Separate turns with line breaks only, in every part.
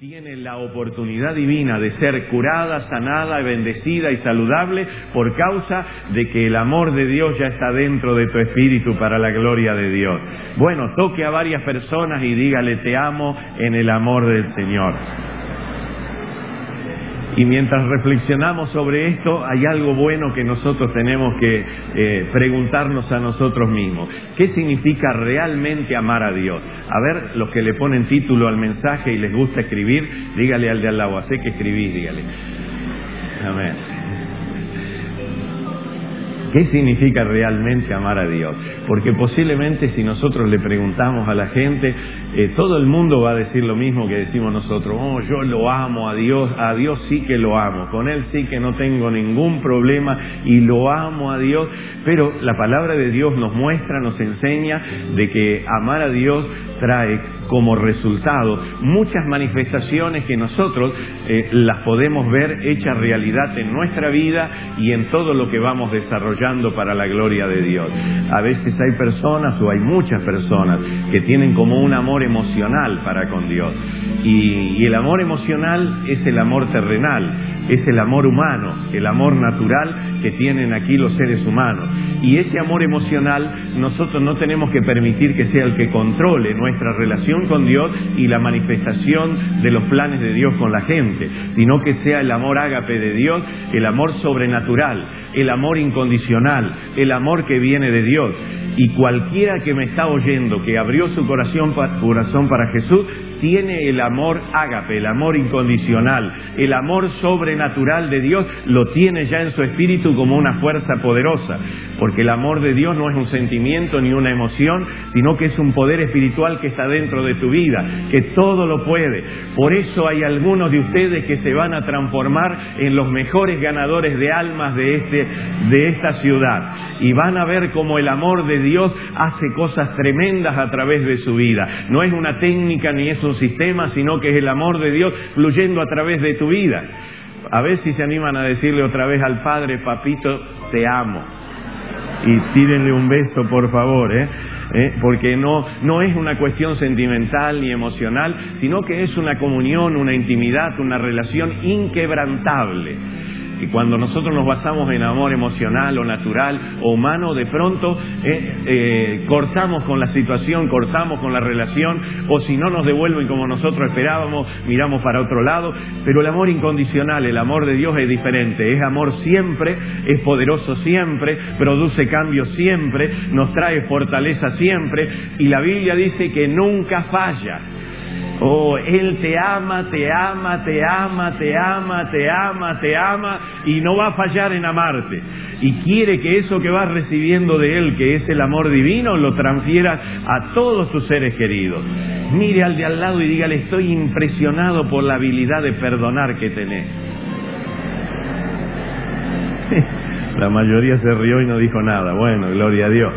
tiene la oportunidad divina de ser curada, sanada, bendecida y saludable por causa de que el amor de Dios ya está dentro de tu espíritu para la gloria de Dios. Bueno, toque a varias personas y dígale: te amo en el amor del Señor. Y mientras reflexionamos sobre esto, hay algo bueno que nosotros tenemos que preguntarnos a nosotros mismos. ¿Qué significa realmente amar a Dios? A ver, los que le ponen título al mensaje y les gusta escribir, dígale al de al lado: sé que escribís, dígale. Amén. ¿Qué significa realmente amar a Dios? Porque posiblemente si nosotros le preguntamos a la gente, todo el mundo va a decir lo mismo que decimos nosotros: oh, yo lo amo a Dios sí que lo amo, con Él sí que no tengo ningún problema y lo amo a Dios. Pero la palabra de Dios nos muestra, nos enseña de que amar a Dios trae como resultado muchas manifestaciones que nosotros las podemos ver hechas realidad en nuestra vida y en todo lo que vamos desarrollando para la gloria de Dios. A veces hay personas, o hay muchas personas, que tienen como un amor emocional para con Dios. Y el amor emocional es el amor terrenal, es el amor humano, el amor natural que tienen aquí los seres humanos. Y ese amor emocional nosotros no tenemos que permitir que sea el que controle nuestra relación con Dios y la manifestación de los planes de Dios con la gente, sino que sea el amor ágape de Dios, el amor sobrenatural, el amor incondicional, el amor que viene de Dios. Y cualquiera que me está oyendo, que abrió su corazón para Jesús, tiene el amor ágape, el amor incondicional, el amor sobrenatural de Dios, lo tiene ya en su espíritu como una fuerza poderosa. Porque el amor de Dios no es un sentimiento ni una emoción, sino que es un poder espiritual que está dentro de tu vida, que todo lo puede. Por eso hay algunos de ustedes que se van a transformar en los mejores ganadores de almas de esta ciudad. Y van a ver cómo el amor de Dios hace cosas tremendas a través de su vida. No es una técnica ni es un sistema, sino que es el amor de Dios fluyendo a través de tu vida. A ver si se animan a decirle otra vez al Padre: papito, te amo. Y tírenle un beso, por favor, porque no es una cuestión sentimental ni emocional, sino que es una comunión, una intimidad, una relación inquebrantable. Y cuando nosotros nos basamos en amor emocional o natural o humano, de pronto cortamos con la situación, cortamos con la relación, o si no nos devuelven como nosotros esperábamos, miramos para otro lado. Pero el amor incondicional, el amor de Dios es diferente, es amor siempre, es poderoso siempre, produce cambio siempre, nos trae fortaleza siempre, y la Biblia dice que nunca falla. Oh, Él te ama, te ama, te ama, te ama, te ama, te ama, y no va a fallar en amarte. Y quiere que eso que vas recibiendo de Él, que es el amor divino, lo transfieras a todos tus seres queridos. Mire al de al lado y dígale: estoy impresionado por la habilidad de perdonar que tenés. La mayoría se rió y no dijo nada. Bueno, gloria a Dios.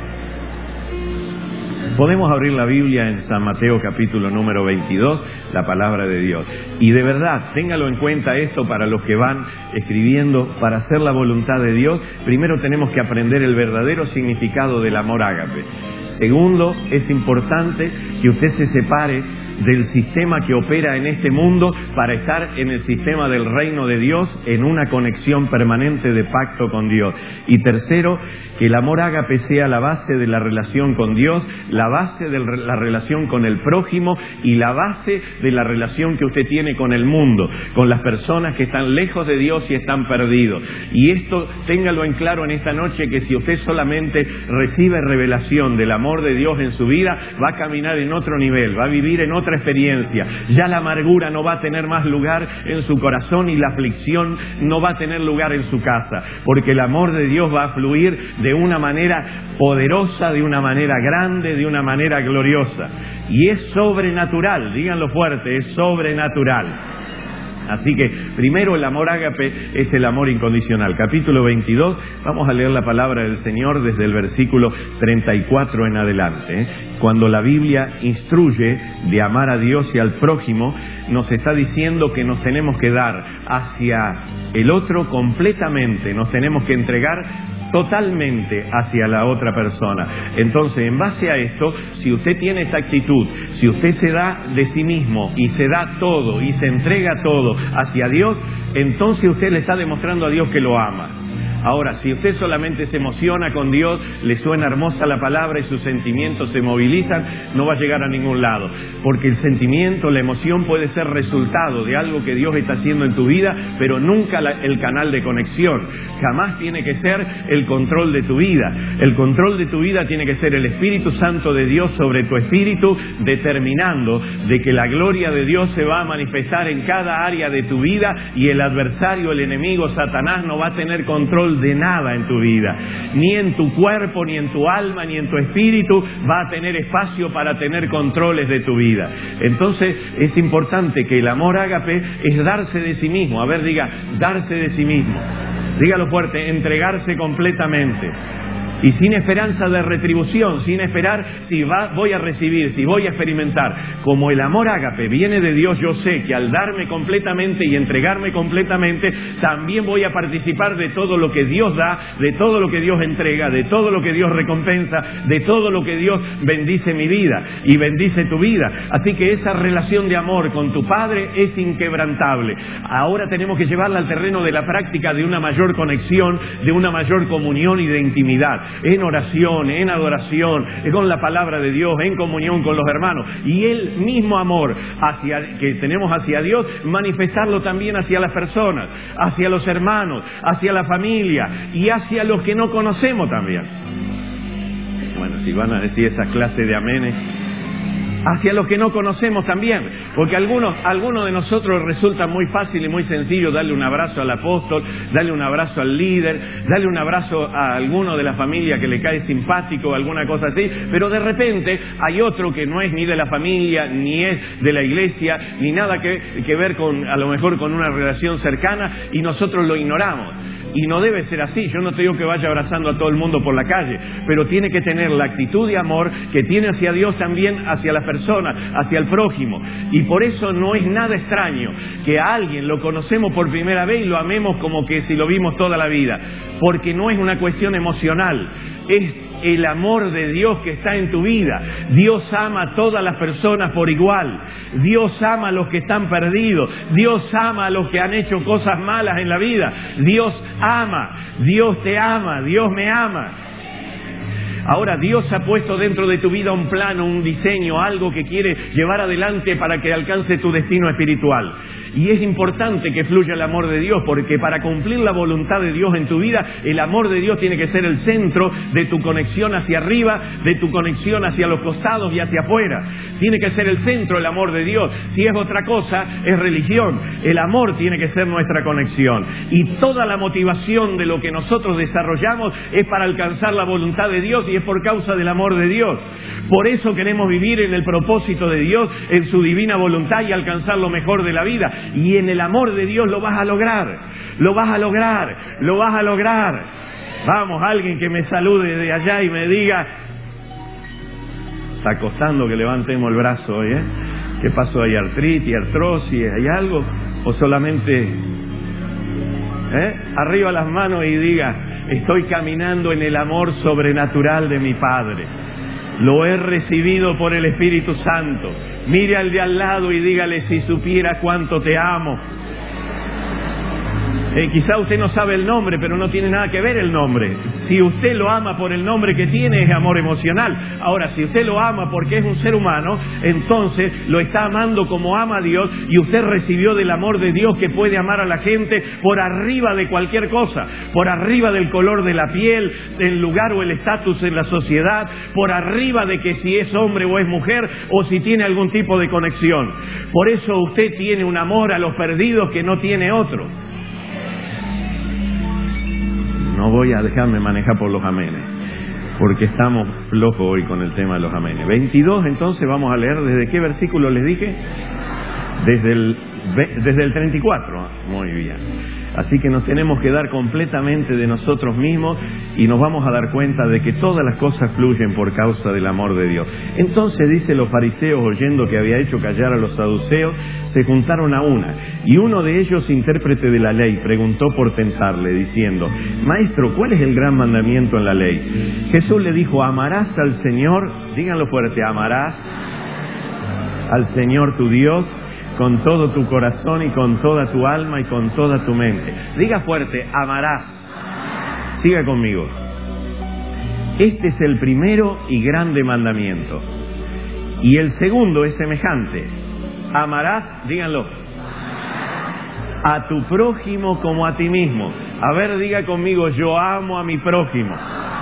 Podemos abrir la Biblia en San Mateo capítulo número 22, la palabra de Dios. Y de verdad, téngalo en cuenta esto para los que van escribiendo. Para hacer la voluntad de Dios, primero tenemos que aprender el verdadero significado del amor ágape. Segundo, es importante que usted se separe del sistema que opera en este mundo para estar en el sistema del reino de Dios, en una conexión permanente de pacto con Dios. Y tercero, que el amor ágape sea la base de la relación con Dios, la base de la relación con el prójimo y la base de la relación que usted tiene con el mundo, con las personas que están lejos de Dios y están perdidos. Y esto, téngalo en claro en esta noche, que si usted solamente recibe revelación del amor de Dios en su vida, va a caminar en otro nivel, va a vivir en otra experiencia. Ya la amargura no va a tener más lugar en su corazón y la aflicción no va a tener lugar en su casa, porque el amor de Dios va a fluir de una manera poderosa, de una manera grande, de una manera gloriosa. Y es sobrenatural, díganlo fuerte, es sobrenatural. Así que primero el amor ágape es el amor incondicional. Capítulo 22, vamos a leer la palabra del Señor desde el versículo 34 en adelante. Cuando la Biblia instruye de amar a Dios y al prójimo, nos está diciendo que nos tenemos que dar hacia el otro completamente, nos tenemos que entregar totalmente hacia la otra persona. Entonces, en base a esto, si usted tiene esta actitud, si usted se da de sí mismo y se da todo y se entrega todo hacia Dios, entonces usted le está demostrando a Dios que lo ama. Ahora, si usted solamente se emociona con Dios, le suena hermosa la palabra y sus sentimientos se movilizan, no va a llegar a ningún lado. Porque el sentimiento, la emoción puede ser resultado de algo que Dios está haciendo en tu vida, pero nunca el canal de conexión. Jamás tiene que ser el control de tu vida. El control de tu vida tiene que ser el Espíritu Santo de Dios sobre tu espíritu, determinando de que la gloria de Dios se va a manifestar en cada área de tu vida y el adversario, el enemigo, Satanás, no va a tener control de nada en tu vida, ni en tu cuerpo, ni en tu alma, ni en tu espíritu va a tener espacio para tener controles de tu vida. Entonces es importante que el amor ágape es darse de sí mismo. A ver, diga, darse de sí mismo. Dígalo fuerte, entregarse completamente. Y sin esperanza de retribución, sin esperar si voy a recibir, si voy a experimentar. Como el amor ágape viene de Dios, yo sé que al darme completamente y entregarme completamente, también voy a participar de todo lo que Dios da, de todo lo que Dios entrega, de todo lo que Dios recompensa, de todo lo que Dios bendice mi vida y bendice tu vida. Así que esa relación de amor con tu Padre es inquebrantable. Ahora tenemos que llevarla al terreno de la práctica de una mayor conexión, de una mayor comunión y de intimidad. En oración, en adoración, con la palabra de Dios, en comunión con los hermanos. Y el mismo amor que tenemos hacia Dios, manifestarlo también hacia las personas, hacia los hermanos, hacia la familia y hacia los que no conocemos también. Bueno, si van a decir esa clase de amenes, hacia los que no conocemos también, porque algunos de nosotros resulta muy fácil y muy sencillo darle un abrazo al apóstol, darle un abrazo al líder, darle un abrazo a alguno de la familia que le cae simpático, alguna cosa así, pero de repente hay otro que no es ni de la familia, ni es de la iglesia, ni nada que ver con, a lo mejor con una relación cercana, y nosotros lo ignoramos. Y no debe ser así. Yo no te digo que vaya abrazando a todo el mundo por la calle, pero tiene que tener la actitud de amor que tiene hacia Dios también hacia las personas, hacia el prójimo. Y por eso no es nada extraño que a alguien lo conocemos por primera vez y lo amemos como que si lo vimos toda la vida, porque no es una cuestión emocional, es el amor de Dios que está en tu vida. Dios ama a todas las personas por igual. Dios ama a los que están perdidos. Dios ama a los que han hecho cosas malas en la vida. Dios ama. Dios te ama. Dios me ama. Ahora, Dios ha puesto dentro de tu vida un plano, un diseño, algo que quiere llevar adelante para que alcance tu destino espiritual. Y es importante que fluya el amor de Dios, porque para cumplir la voluntad de Dios en tu vida, el amor de Dios tiene que ser el centro de tu conexión hacia arriba, de tu conexión hacia los costados y hacia afuera. Tiene que ser el centro el amor de Dios. Si es otra cosa, es religión. El amor tiene que ser nuestra conexión. Y toda la motivación de lo que nosotros desarrollamos es para alcanzar la voluntad de Dios y es por causa del amor de Dios. Por eso queremos vivir en el propósito de Dios, en su divina voluntad y alcanzar lo mejor de la vida. Y en el amor de Dios lo vas a lograr, lo vas a lograr, lo vas a lograr. Vamos, alguien que me salude de allá y me diga, está costando que levantemos el brazo hoy, ¿eh? ¿Qué pasó? ¿Hay artritis, artrosis? ¿Hay algo? ¿O solamente arriba las manos y diga, estoy caminando en el amor sobrenatural de mi Padre? Lo he recibido por el Espíritu Santo. Mire al de al lado y dígale, si supiera cuánto te amo. Quizá usted no sabe el nombre, pero no tiene nada que ver el nombre. Si usted lo ama por el nombre que tiene, es amor emocional. Ahora, si usted lo ama porque es un ser humano, entonces lo está amando como ama a Dios, y usted recibió del amor de Dios que puede amar a la gente por arriba de cualquier cosa, por arriba del color de la piel, del lugar o el estatus en la sociedad, por arriba de que si es hombre o es mujer, o si tiene algún tipo de conexión. Por eso usted tiene un amor a los perdidos que no tiene otro. No voy a dejarme manejar por los amenes, porque estamos flojos hoy con el tema de los amenes. 22, entonces vamos a leer, ¿desde qué versículo les dije? Desde el 34. Muy bien. Así que nos tenemos que dar completamente de nosotros mismos y nos vamos a dar cuenta de que todas las cosas fluyen por causa del amor de Dios. Entonces, dice, los fariseos, oyendo que había hecho callar a los saduceos, se juntaron a una. Y uno de ellos, intérprete de la ley, preguntó por tentarle, diciendo: Maestro, ¿cuál es el gran mandamiento en la ley? Jesús le dijo: amarás al Señor, díganlo fuerte, amarás al Señor tu Dios con todo tu corazón y con toda tu alma y con toda tu mente. Diga fuerte, amarás. Siga conmigo. Este es el primero y grande mandamiento. Y el segundo es semejante. Amarás, díganlo, a tu prójimo como a ti mismo. A ver, diga conmigo, yo amo a mi prójimo.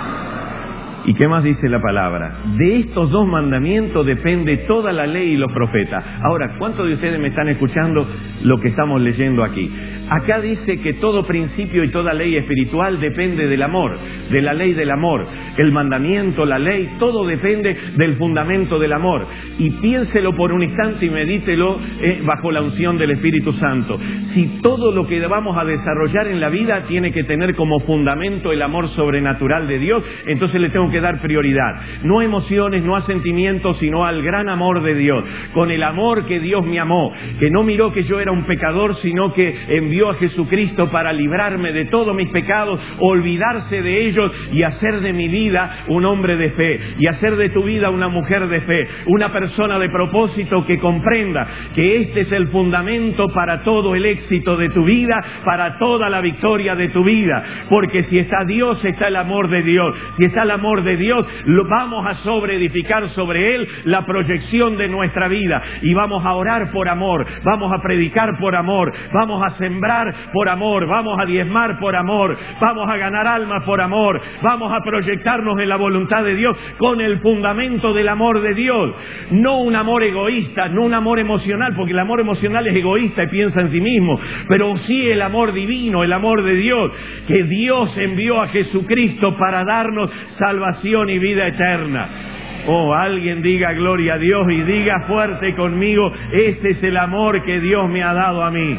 ¿Y qué más dice la palabra? De estos dos mandamientos depende toda la ley y los profetas. Ahora, ¿cuántos de ustedes me están escuchando lo que estamos leyendo aquí? Acá dice que todo principio y toda ley espiritual depende del amor, de la ley del amor. El mandamiento, la ley, todo depende del fundamento del amor. Y piénselo por un instante y medítelo bajo la unción del Espíritu Santo. Si todo lo que vamos a desarrollar en la vida tiene que tener como fundamento el amor sobrenatural de Dios, entonces le tengo que dar prioridad. No a emociones, no a sentimientos, sino al gran amor de Dios. Con el amor que Dios me amó, que no miró que yo era un pecador, sino que envió a Jesucristo para librarme de todos mis pecados, olvidarse de ellos y hacer de mi vida un hombre de fe, y hacer de tu vida una mujer de fe, una persona de propósito que comprenda que este es el fundamento para todo el éxito de tu vida, para toda la victoria de tu vida. Porque si está Dios, está el amor de Dios. Si está el amor de Dios, lo vamos a sobreedificar sobre él la proyección de nuestra vida, y vamos a orar por amor, vamos a predicar por amor, vamos a sembrar por amor, vamos a diezmar por amor, vamos a ganar almas por amor, vamos a proyectarnos en la voluntad de Dios con el fundamento del amor de Dios. No un amor egoísta, no un amor emocional, porque el amor emocional es egoísta y piensa en sí mismo, pero sí el amor divino, el amor de Dios, que Dios envió a Jesucristo para darnos salvación y vida eterna. Oh, alguien diga gloria a Dios y diga fuerte conmigo: ese es el amor que Dios me ha dado a mí.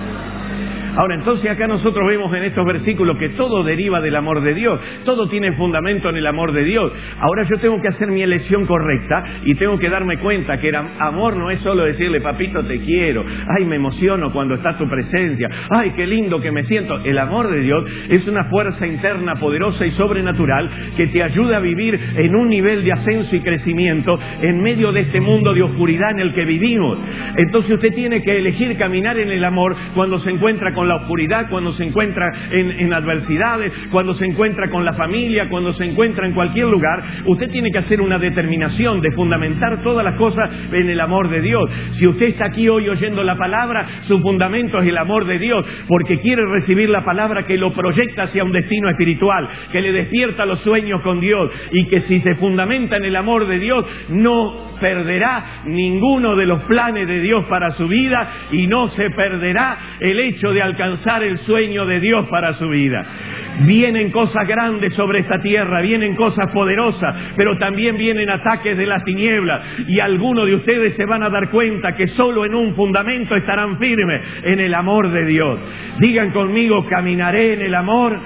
Ahora, entonces acá nosotros vemos en estos versículos que todo deriva del amor de Dios, todo tiene fundamento en el amor de Dios. Ahora yo tengo que hacer mi elección correcta y tengo que darme cuenta que el amor no es solo decirle: papito, te quiero, ay, me emociono cuando está tu presencia, ay, qué lindo que me siento. El amor de Dios es una fuerza interna poderosa y sobrenatural que te ayuda a vivir en un nivel de ascenso y crecimiento en medio de este mundo de oscuridad en el que vivimos. Entonces usted tiene que elegir caminar en el amor cuando se encuentra con la oscuridad, cuando se encuentra en adversidades, cuando se encuentra con la familia, cuando se encuentra en cualquier lugar. Usted tiene que hacer una determinación de fundamentar todas las cosas en el amor de Dios. Si usted está aquí hoy oyendo la palabra, su fundamento es el amor de Dios, porque quiere recibir la palabra que lo proyecta hacia un destino espiritual, que le despierta los sueños con Dios, y que si se fundamenta en el amor de Dios, no perderá ninguno de los planes de Dios para su vida, y no se perderá el hecho de alcanzar el sueño de Dios para su vida. Vienen cosas grandes sobre esta tierra, vienen cosas poderosas, pero también vienen ataques de las tinieblas, y algunos de ustedes se van a dar cuenta que solo en un fundamento estarán firmes, en el amor de Dios. Digan conmigo: caminaré en el amor,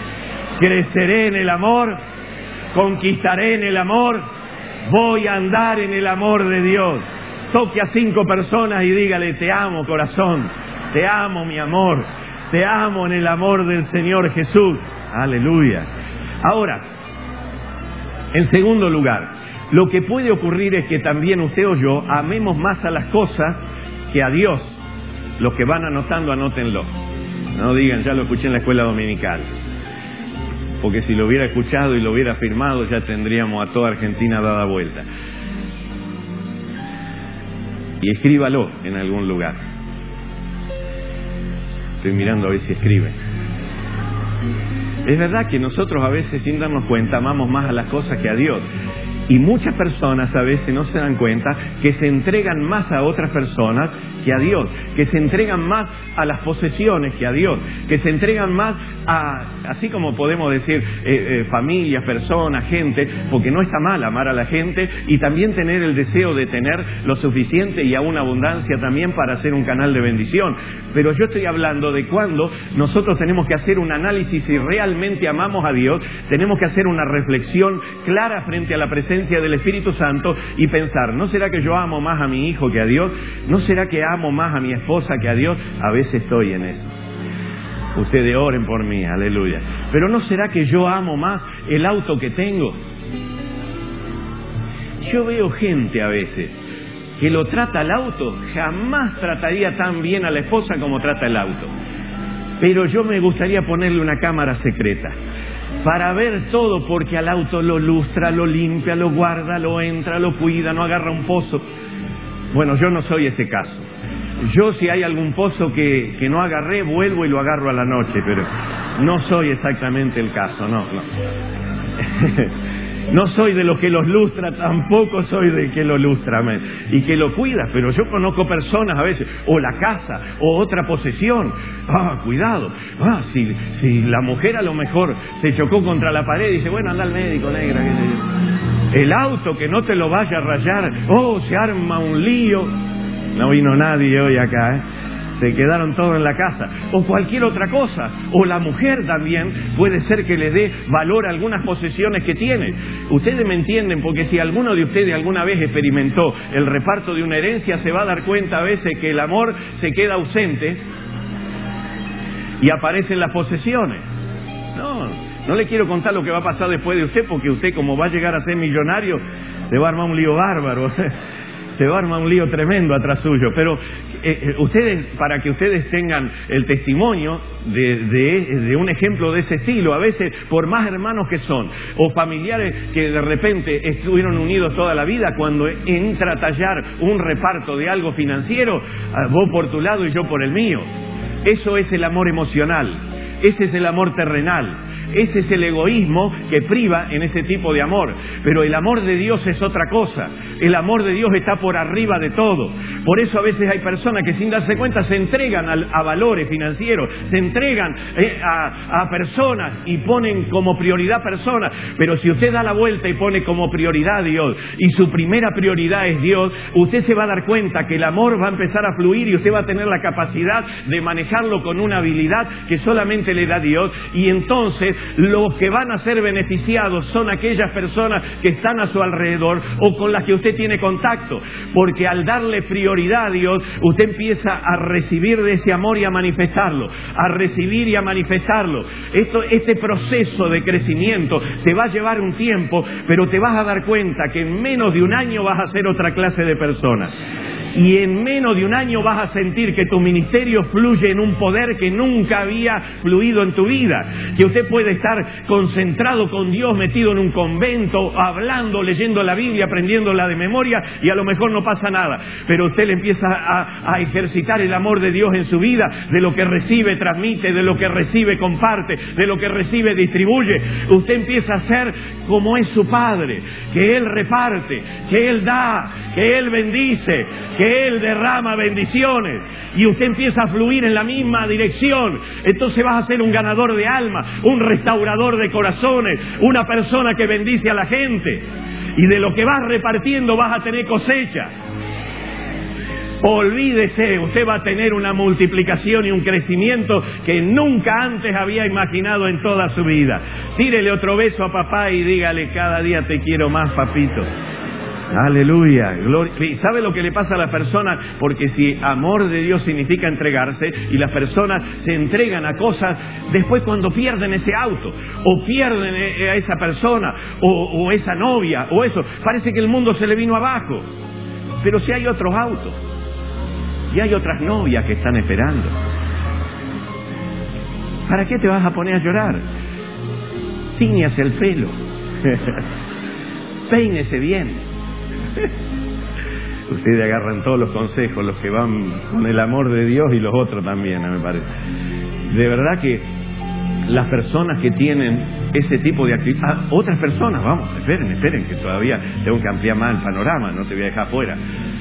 creceré en el amor, conquistaré en el amor, voy a andar en el amor de Dios. Toque a 5 personas y dígale: te amo, corazón, te amo, mi amor, te amo en el amor del Señor Jesús. Aleluya. Ahora, en segundo lugar, lo que puede ocurrir es que también usted o yo amemos más a las cosas que a Dios. Los que van anotando, anótenlo. No digan: ya lo escuché en la escuela dominical. Porque si lo hubiera escuchado y lo hubiera firmado, ya tendríamos a toda Argentina dada vuelta. Y escríbalo en algún lugar. Estoy mirando a ver si escribe. Es verdad que nosotros a veces, sin darnos cuenta, amamos más a las cosas que a Dios. Y muchas personas a veces no se dan cuenta que se entregan más a otras personas que a Dios, que se entregan más a las posesiones que a Dios, que se entregan más a, así como podemos decir, familias, personas, gente, porque no está mal amar a la gente y también tener el deseo de tener lo suficiente y aún abundancia también para hacer un canal de bendición. Pero yo estoy hablando de cuando nosotros tenemos que hacer un análisis si realmente amamos a Dios, tenemos que hacer una reflexión clara frente a la presencia del Espíritu Santo y pensar, ¿no será que yo amo más a mi hijo que a Dios? ¿No será que amo más a mi esposa que a Dios? A veces estoy en eso. Ustedes oren por mí, aleluya. Pero ¿no será que yo amo más el auto que tengo? Yo veo gente a veces que lo trata al auto, jamás trataría tan bien a la esposa como trata el auto. Pero yo me gustaría ponerle una cámara secreta para ver todo, porque al auto lo lustra, lo limpia, lo guarda, lo entra, lo cuida, no agarra un pozo. Bueno, yo no soy ese caso. Yo, si hay algún pozo que no agarré, vuelvo y lo agarro a la noche, pero no soy exactamente el caso, no. No soy de los que los lustra, tampoco soy del que lo lustra y que lo cuida, pero yo conozco personas a veces, o la casa, o otra posesión. Cuidado, si la mujer a lo mejor se chocó contra la pared y dice, bueno, anda al médico, negra, qué sé yo. El auto, que no te lo vaya a rayar, se arma un lío. No vino nadie hoy acá, se quedaron todos en la casa, o cualquier otra cosa, o la mujer también puede ser que le dé valor a algunas posesiones que tiene. Ustedes me entienden, porque si alguno de ustedes alguna vez experimentó el reparto de una herencia, se va a dar cuenta a veces que el amor se queda ausente y aparecen las posesiones. No le quiero contar lo que va a pasar después de usted, porque usted, como va a llegar a ser millonario, se va a armar un lío bárbaro. Se va a armar un lío tremendo atrás suyo. Pero ustedes, para que ustedes tengan el testimonio de un ejemplo de ese estilo, a veces, por más hermanos que son, o familiares que de repente estuvieron unidos toda la vida, cuando entra a tallar un reparto de algo financiero, vos por tu lado y yo por el mío. Eso es el amor emocional, ese es el amor terrenal. Ese es el egoísmo que priva en ese tipo de amor. Pero el amor de Dios es otra cosa. El amor de Dios está por arriba de todo. Por eso a veces hay personas que sin darse cuenta se entregan a valores financieros, se entregan a personas y ponen como prioridad personas. Pero si usted da la vuelta y pone como prioridad a Dios, y su primera prioridad es Dios, usted se va a dar cuenta que el amor va a empezar a fluir y usted va a tener la capacidad de manejarlo con una habilidad que solamente le da Dios. Y entonces los que van a ser beneficiados son aquellas personas que están a su alrededor o con las que usted tiene contacto, porque al darle prioridad a Dios, usted empieza a recibir de ese amor y a manifestarlo, a recibir y a manifestarlo. Este proceso de crecimiento te va a llevar un tiempo, pero te vas a dar cuenta que en menos de un año vas a ser otra clase de persona. Y en menos de un año vas a sentir que tu ministerio fluye en un poder que nunca había fluido en tu vida. Que usted puede estar concentrado con Dios, metido en un convento, hablando, leyendo la Biblia, aprendiéndola de memoria, y a lo mejor no pasa nada. Pero usted le empieza a ejercitar el amor de Dios en su vida. De lo que recibe, transmite. De lo que recibe, comparte. De lo que recibe, distribuye. Usted empieza a ser como es su Padre. Que Él reparte, que Él da, que Él bendice, que Él derrama bendiciones, y usted empieza a fluir en la misma dirección. Entonces vas a ser un ganador de almas, un restaurador de corazones, una persona que bendice a la gente, y de lo que vas repartiendo vas a tener cosecha. Olvídese, usted va a tener una multiplicación y un crecimiento que nunca antes había imaginado en toda su vida. Tírele otro beso a papá y dígale: cada día te quiero más, papito. Aleluya, gloria. ¿Sabe lo que le pasa a la persona? Porque si amor de Dios significa entregarse, y las personas se entregan a cosas, después cuando pierden ese auto, o pierden a esa persona, o esa novia, o eso, parece que el mundo se le vino abajo. Pero si hay otros autos, y hay otras novias que están esperando, ¿para qué te vas a poner a llorar? Tíñase el pelo, peínese bien. Ustedes agarran todos los consejos, los que van con el amor de Dios y los otros también, me parece. De verdad que las personas que tienen ese tipo de actividad. Otras personas, vamos, esperen, que todavía tengo que ampliar más el panorama, no te voy a dejar fuera.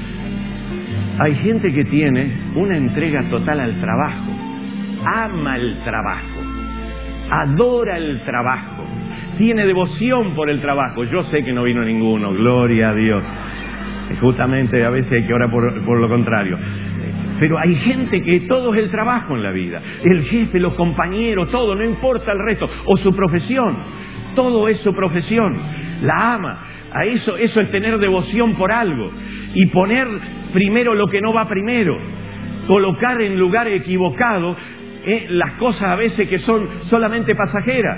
Hay gente que tiene una entrega total al trabajo, ama el trabajo, adora el trabajo, tiene devoción por el trabajo. Yo sé que no vino ninguno, gloria a Dios. Justamente a veces hay que orar por lo contrario. Pero hay gente que todo es el trabajo en la vida. El jefe, los compañeros, todo, no importa el resto. O su profesión, todo es su profesión. La ama. A eso es tener devoción por algo. Y poner primero lo que no va primero. Colocar en lugar equivocado las cosas a veces que son solamente pasajeras.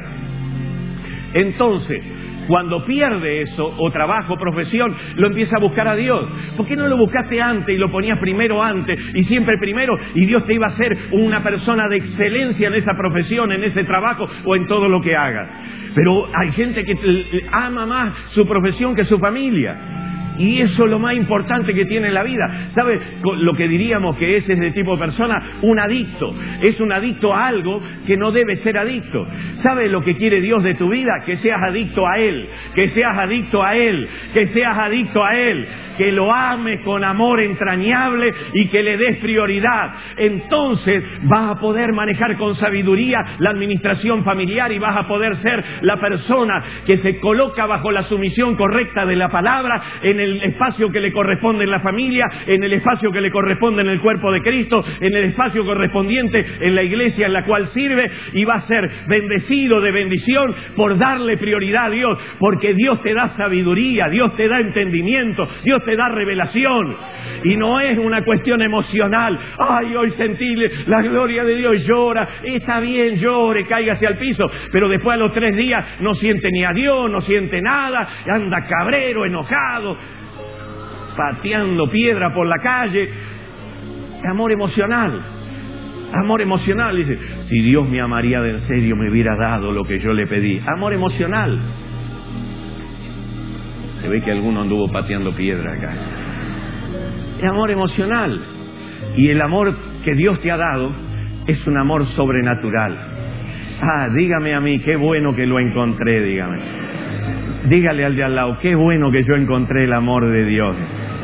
Entonces, cuando pierde eso, o trabajo, profesión, lo empieza a buscar a Dios. ¿Por qué no lo buscaste antes y lo ponías primero antes y siempre primero? Y Dios te iba a hacer una persona de excelencia en esa profesión, en ese trabajo o en todo lo que hagas. Pero hay gente que ama más su profesión que su familia. Y eso es lo más importante que tiene en la vida. ¿Sabe lo que diríamos que es ese tipo de persona? Un adicto. Es un adicto a algo que no debe ser adicto. ¿Sabe lo que quiere Dios de tu vida? Que seas adicto a Él. Que seas adicto a Él. Que seas adicto a Él. Que lo ames con amor entrañable y que le des prioridad. Entonces vas a poder manejar con sabiduría la administración familiar y vas a poder ser la persona que se coloca bajo la sumisión correcta de la palabra, en el espacio que le corresponde en la familia, en el espacio que le corresponde en el cuerpo de Cristo, en el espacio correspondiente en la iglesia en la cual sirve, y va a ser bendecido de bendición por darle prioridad a Dios, porque Dios te da sabiduría, Dios te da entendimiento, Dios te da revelación. Y no es una cuestión emocional. Ay, hoy sentí la gloria de Dios, llora. Está bien, llore, cáigase al piso. Pero después a los 3 días no siente ni a Dios, no siente nada, anda cabrero, enojado, pateando piedra por la calle. Amor emocional. Amor emocional. Dice, si Dios me amaría de en serio, me hubiera dado lo que yo le pedí. Amor emocional. Se ve que alguno anduvo pateando piedra acá. Es amor emocional. Y el amor que Dios te ha dado es un amor sobrenatural. Ah, dígame a mí, qué bueno que lo encontré, dígame. Dígale al de al lado, qué bueno que yo encontré el amor de Dios.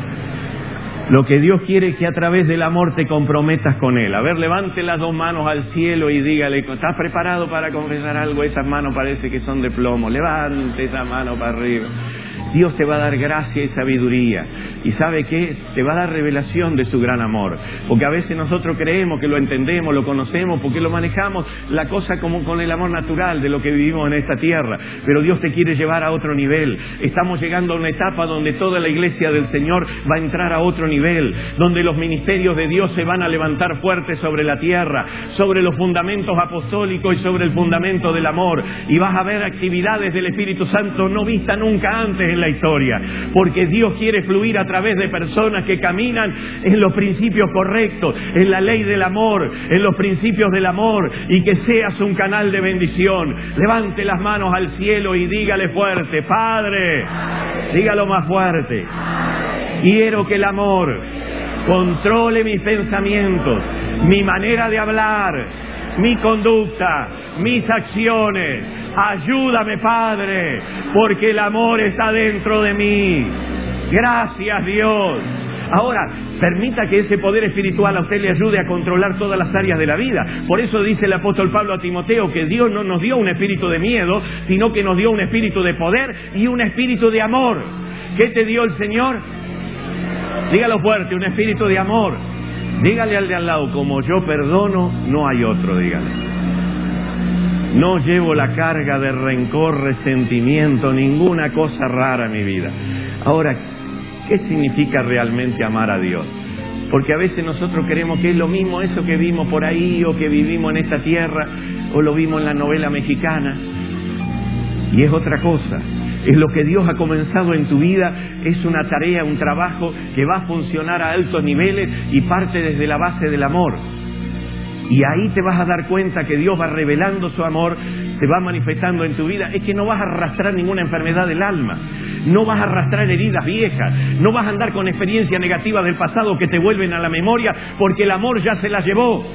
Lo que Dios quiere es que a través del amor te comprometas con Él. A ver, levante las 2 manos al cielo y dígale, ¿estás preparado para confesar algo? Esas manos parece que son de plomo. Levante esa mano para arriba. Dios te va a dar gracia y sabiduría. ¿Y sabe qué? Te va a dar revelación de su gran amor. Porque a veces nosotros creemos que lo entendemos, lo conocemos, porque lo manejamos la cosa como con el amor natural de lo que vivimos en esta tierra. Pero Dios te quiere llevar a otro nivel. Estamos llegando a una etapa donde toda la iglesia del Señor va a entrar a otro nivel, donde los ministerios de Dios se van a levantar fuertes sobre la tierra, sobre los fundamentos apostólicos y sobre el fundamento del amor. Y vas a ver actividades del Espíritu Santo no vistas nunca antes en la historia, porque Dios quiere fluir a través de personas que caminan en los principios correctos, en la ley del amor, en los principios del amor, y que seas un canal de bendición. Levante las manos al cielo y dígale fuerte, Padre, dígalo más fuerte, quiero que el amor controle mis pensamientos, mi manera de hablar, mi conducta, mis acciones. Ayúdame, Padre, porque el amor está dentro de mí. Gracias, Dios. Ahora, permita que ese poder espiritual a usted le ayude a controlar todas las áreas de la vida. Por eso dice el apóstol Pablo a Timoteo que Dios no nos dio un espíritu de miedo, sino que nos dio un espíritu de poder y un espíritu de amor. ¿Qué te dio el Señor? Dígalo fuerte, un espíritu de amor. Dígale al de al lado, como yo perdono, no hay otro, dígale. No llevo la carga de rencor, resentimiento, ninguna cosa rara en mi vida. Ahora, ¿qué significa realmente amar a Dios? Porque a veces nosotros creemos que es lo mismo eso que vimos por ahí, o que vivimos en esta tierra, o lo vimos en la novela mexicana. Y es otra cosa. Es lo que Dios ha comenzado en tu vida, es una tarea, un trabajo que va a funcionar a altos niveles y parte desde la base del amor. Y ahí te vas a dar cuenta que Dios va revelando su amor, te va manifestando en tu vida. Es que no vas a arrastrar ninguna enfermedad del alma, no vas a arrastrar heridas viejas, no vas a andar con experiencias negativas del pasado que te vuelven a la memoria, porque el amor ya se las llevó.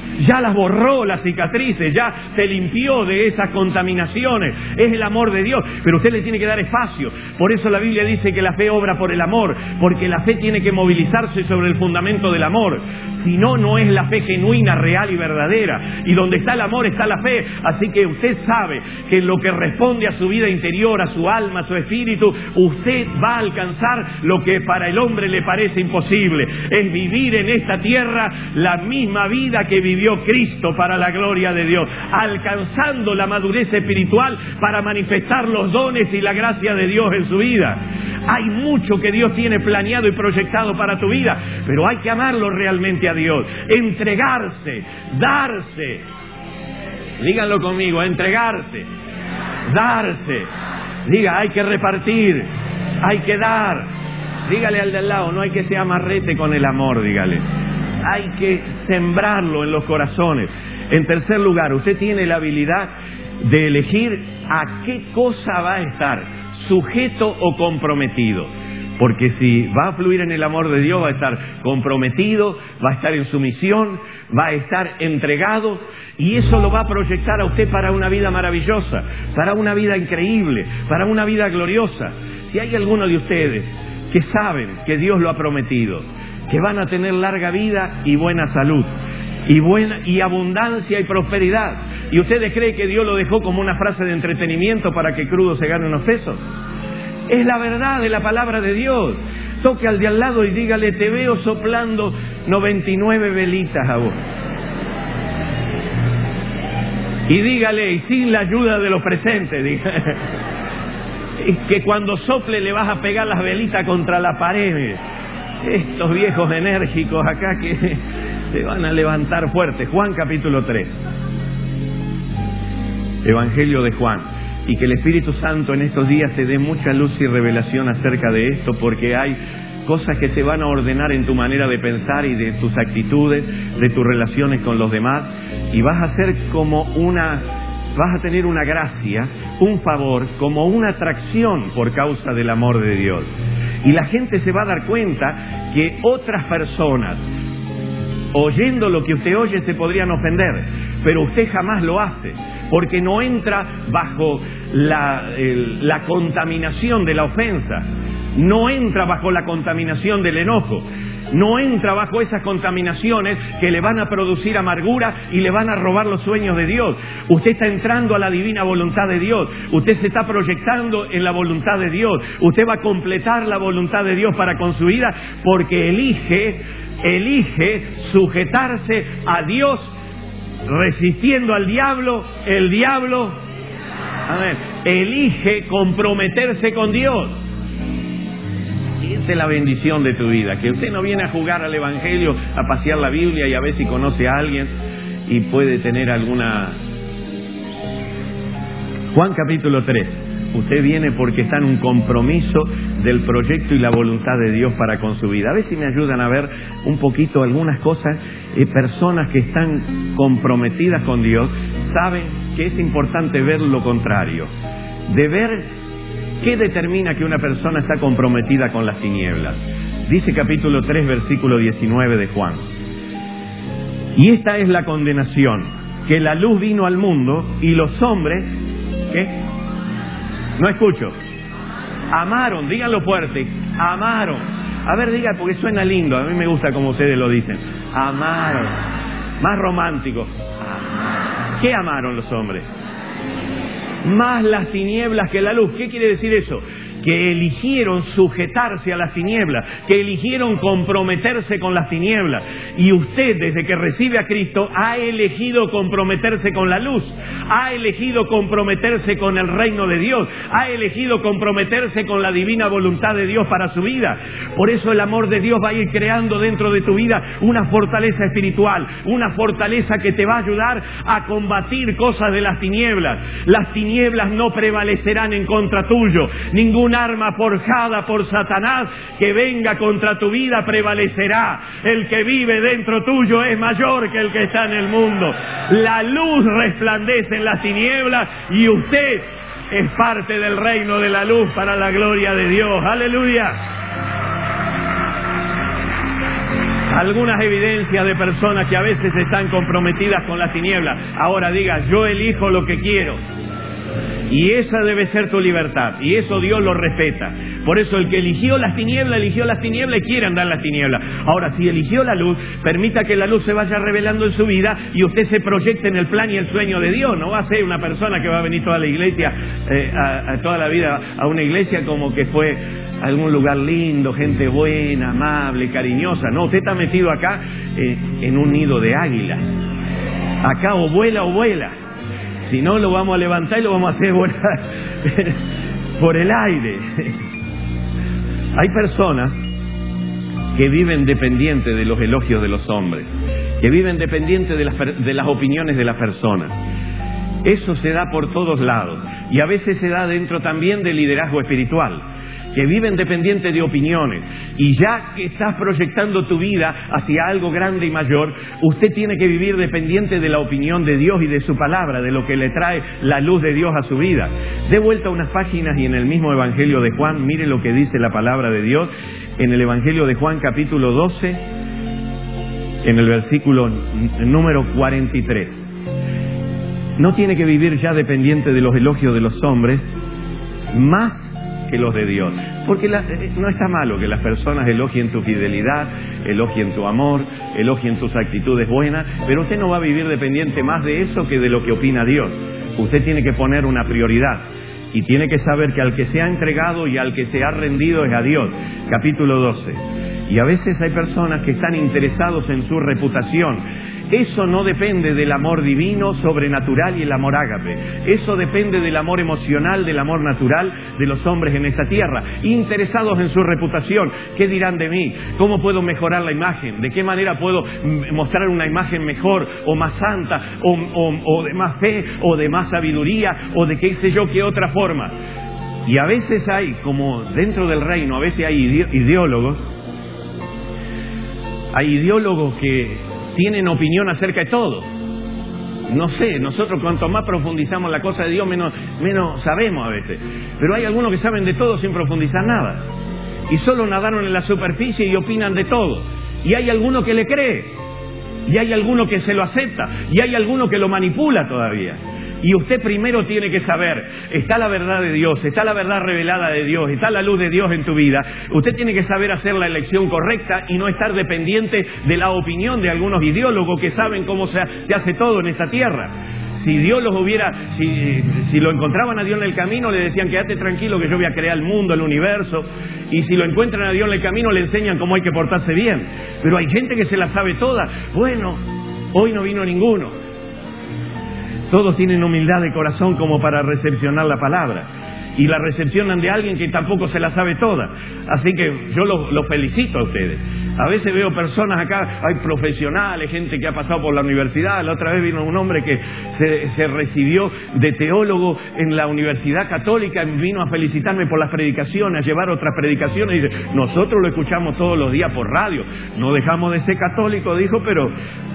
Ya las borró las cicatrices, ya te limpió de esas contaminaciones. Es el amor de Dios, pero usted le tiene que dar espacio. Por eso la Biblia dice que la fe obra por el amor, porque la fe tiene que movilizarse sobre el fundamento del amor. Si no, no es la fe genuina, real y verdadera. Y donde está el amor está la fe. Así que usted sabe que en lo que responde a su vida interior, a su alma, a su espíritu, usted va a alcanzar lo que para el hombre le parece imposible. Es vivir en esta tierra la misma vida que vivió Cristo para la gloria de Dios, alcanzando la madurez espiritual para manifestar los dones y la gracia de Dios en su vida. Hay mucho que Dios tiene planeado y proyectado para tu vida, pero hay que amarlo realmente a Dios, entregarse, darse. Díganlo conmigo, entregarse, darse. Diga, hay que repartir, hay que dar. Dígale al de al lado, no hay que ser amarrete con el amor, dígale. Hay que sembrarlo en los corazones. En tercer lugar, usted tiene la habilidad de elegir a qué cosa va a estar, sujeto o comprometido. Porque si va a fluir en el amor de Dios, va a estar comprometido, va a estar en sumisión, va a estar entregado, y eso lo va a proyectar a usted para una vida maravillosa, para una vida increíble, para una vida gloriosa. Si hay alguno de ustedes que saben que Dios lo ha prometido, que van a tener larga vida y buena salud, y abundancia y prosperidad, y ustedes creen que Dios lo dejó como una frase de entretenimiento para que crudo se gane unos pesos, es la verdad de la palabra de Dios. Toque al de al lado y dígale, te veo soplando 99 velitas a vos. Y dígale, y sin la ayuda de los presentes, dígale, que cuando sople le vas a pegar las velitas contra la pared. Estos viejos enérgicos acá que se van a levantar fuertes. Juan capítulo 3. Evangelio de Juan. Y que el Espíritu Santo en estos días te dé mucha luz y revelación acerca de esto, porque hay cosas que te van a ordenar en tu manera de pensar y de tus actitudes, de tus relaciones con los demás, y vas a ser como vas a tener una gracia, un favor, como una atracción por causa del amor de Dios. Y la gente se va a dar cuenta que otras personas, oyendo lo que usted oye, se podrían ofender, pero usted jamás lo hace, porque no entra bajo la contaminación de la ofensa, no entra bajo la contaminación del enojo, no entra bajo esas contaminaciones que le van a producir amargura y le van a robar los sueños de Dios. Usted está entrando a la divina voluntad de Dios, usted se está proyectando en la voluntad de Dios, usted va a completar la voluntad de Dios para con su vida, porque elige sujetarse a Dios, resistiendo al diablo. El diablo, amén, elige comprometerse con Dios. Esta es la bendición de tu vida, que usted no viene a jugar al Evangelio, a pasear la Biblia y a ver si conoce a alguien y puede tener alguna... Juan capítulo 3. Usted viene porque está en un compromiso del proyecto y la voluntad de Dios para con su vida. A ver si me ayudan a ver un poquito algunas cosas. Personas que están comprometidas con Dios saben que es importante ver lo contrario, de ver qué determina que una persona está comprometida con las tinieblas. Dice capítulo 3, versículo 19 de Juan: y esta es la condenación, que la luz vino al mundo y los hombres, ¿qué? No escucho. Amaron, díganlo fuerte, amaron. A ver, diga, porque suena lindo, a mí me gusta como ustedes lo dicen. Amaron. Más romántico. ¿Qué amaron los hombres? Más las tinieblas que la luz. ¿Qué quiere decir eso? Que eligieron sujetarse a las tinieblas, que eligieron comprometerse con las tinieblas. Y usted, desde que recibe a Cristo, ha elegido comprometerse con la luz, ha elegido comprometerse con el reino de Dios, ha elegido comprometerse con la divina voluntad de Dios para su vida. Por eso el amor de Dios va a ir creando dentro de tu vida una fortaleza espiritual, una fortaleza que te va a ayudar a combatir cosas de las tinieblas. Las tinieblas no prevalecerán en contra tuyo. Ningún arma forjada por Satanás que venga contra tu vida prevalecerá. El que vive dentro tuyo es mayor que el que está en el mundo. La luz resplandece en las tinieblas y usted es parte del reino de la luz para la gloria de Dios. ¡Aleluya! algunas evidencias de personas que a veces están comprometidas con las tinieblas. Ahora diga, yo elijo lo que quiero. Y esa debe ser tu libertad, y eso Dios lo respeta. Por eso el que eligió las tinieblas y quiere andar en las tinieblas. Ahora, si eligió la luz, permita que la luz se vaya revelando en su vida y usted se proyecte en el plan y el sueño de Dios. No va a ser una persona que va a venir toda la iglesia, toda la vida a una iglesia como que fue algún lugar lindo, gente buena, amable, cariñosa. No, usted está metido acá en un nido de águila. Acá o vuela. Si no, lo vamos a levantar y lo vamos a hacer volar por el aire. Hay personas que viven dependientes de los elogios de los hombres, que viven dependientes de las opiniones de las personas. Eso se da por todos lados y a veces se da dentro también del liderazgo espiritual, que viven dependientes de opiniones. Y ya que estás proyectando tu vida hacia algo grande y mayor, usted tiene que vivir dependiente de la opinión de Dios y de su palabra, de lo que le trae la luz de Dios a su vida. De vuelta a unas páginas y en el mismo Evangelio de Juan, mire lo que dice la palabra de Dios en el Evangelio de Juan capítulo 12, en el versículo número 43. No tiene que vivir ya dependiente de los elogios de los hombres, más que los de Dios. Porque no está malo que las personas elogien tu fidelidad, elogien tu amor, elogien tus actitudes buenas, pero usted no va a vivir dependiente más de eso que de lo que opina Dios. Usted tiene que poner una prioridad y tiene que saber que al que se ha entregado y al que se ha rendido es a Dios. Capítulo 12. Y a veces hay personas que están interesados en su reputación. Eso no depende del amor divino, sobrenatural y el amor ágape. Eso depende del amor emocional, del amor natural de los hombres en esta tierra. Interesados en su reputación. ¿Qué dirán de mí? ¿Cómo puedo mejorar la imagen? ¿De qué manera puedo mostrar una imagen mejor o más santa o de más fe o de más sabiduría o de qué sé yo qué otra forma? Y a veces hay, como dentro del reino, a veces hay ideólogos. Hay ideólogos que tienen opinión acerca de todo. No sé, nosotros cuanto más profundizamos la cosa de Dios, menos sabemos a veces. Pero hay algunos que saben de todo sin profundizar nada. Y solo nadaron en la superficie y opinan de todo. Y hay alguno que le cree. Y hay alguno que se lo acepta. Y hay alguno que lo manipula todavía. Y usted primero tiene que saber, está la verdad de Dios, está la verdad revelada de Dios, está la luz de Dios en tu vida. Usted tiene que saber hacer la elección correcta y no estar dependiente de la opinión de algunos ideólogos que saben cómo se hace todo en esta tierra. Si Dios los hubiera, si lo encontraban a Dios en el camino, le decían, quédate tranquilo que yo voy a crear el mundo, el universo. Y si lo encuentran a Dios en el camino, le enseñan cómo hay que portarse bien. Pero hay gente que se la sabe toda. Bueno, hoy no vino ninguno. Todos tienen humildad de corazón como para recepcionar la palabra. Y la recepcionan de alguien que tampoco se la sabe toda. Así que yo los felicito a ustedes. A veces veo personas acá, hay profesionales, gente que ha pasado por la universidad. La otra vez vino un hombre que se recibió de teólogo en la Universidad Católica y vino a felicitarme por las predicaciones, a llevar otras predicaciones. Y dice, nosotros lo escuchamos todos los días por radio. No dejamos de ser católicos, dijo, pero...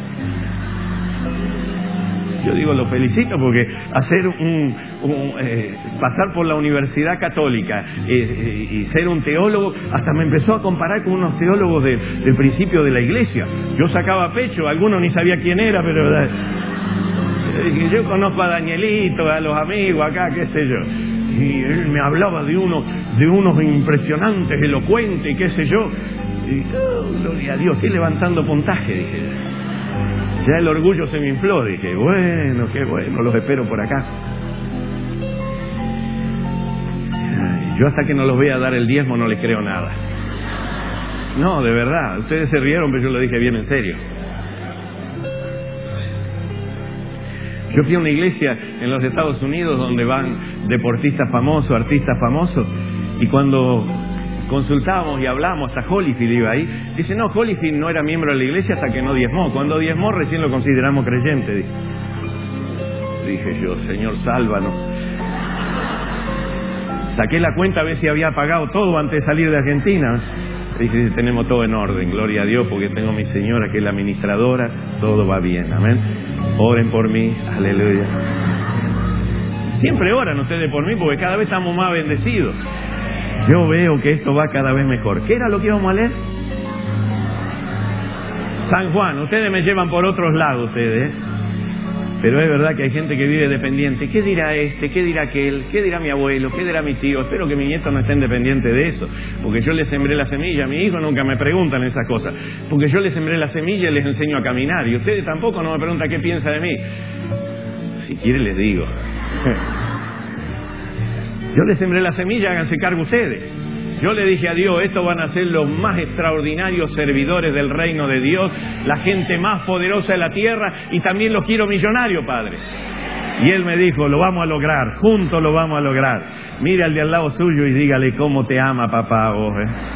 Yo digo, lo felicito porque hacer pasar por la Universidad Católica y ser un teólogo, hasta me empezó a comparar con unos teólogos del principio de la iglesia. Yo sacaba pecho, algunos ni sabía quién era, pero yo conozco a Danielito, a los amigos acá, qué sé yo. Y él me hablaba de unos impresionantes, elocuentes, qué sé yo. Y gloria a Dios, estoy levantando puntaje, dije. Ya el orgullo se me infló, dije, bueno, qué bueno, los espero por acá. Yo hasta que no los vea dar el diezmo no les creo nada. No, de verdad, ustedes se rieron, pero yo lo dije bien en serio. Yo fui a una iglesia en los Estados Unidos donde van deportistas famosos, artistas famosos, y cuando consultábamos y hablamos, hasta Holyfield iba ahí, dice, no, Holyfield no era miembro de la iglesia hasta que no diezmó. Cuando diezmó recién lo consideramos creyente. Dije yo, Señor, sálvanos. Saqué la cuenta a ver si había pagado todo antes de salir de Argentina. Dije, tenemos todo en orden, gloria a Dios, porque tengo a mi señora que es la administradora, todo va bien, amén. Oren por mí, aleluya. Siempre oran ustedes por mí porque cada vez estamos más bendecidos. Yo veo que esto va cada vez mejor. ¿Qué era lo que íbamos a leer? San Juan, ustedes me llevan por otros lados, ustedes, ¿eh? Pero es verdad que hay gente que vive dependiente. ¿Qué dirá este? ¿Qué dirá aquel? ¿Qué dirá mi abuelo? ¿Qué dirá mi tío? Espero que mis nietos no estén dependientes de eso, porque yo les sembré la semilla. A mi hijo nunca me preguntan esas cosas, porque yo les sembré la semilla y les enseño a caminar. Y ustedes tampoco no me preguntan qué piensa de mí. Si quieren les digo. Yo les sembré la semilla, háganse cargo ustedes. Yo le dije a Dios, estos van a ser los más extraordinarios servidores del reino de Dios, la gente más poderosa de la tierra, y también los quiero millonarios, Padre. Y Él me dijo, lo vamos a lograr, juntos lo vamos a lograr. Mire al de al lado suyo y dígale cómo te ama papá vos,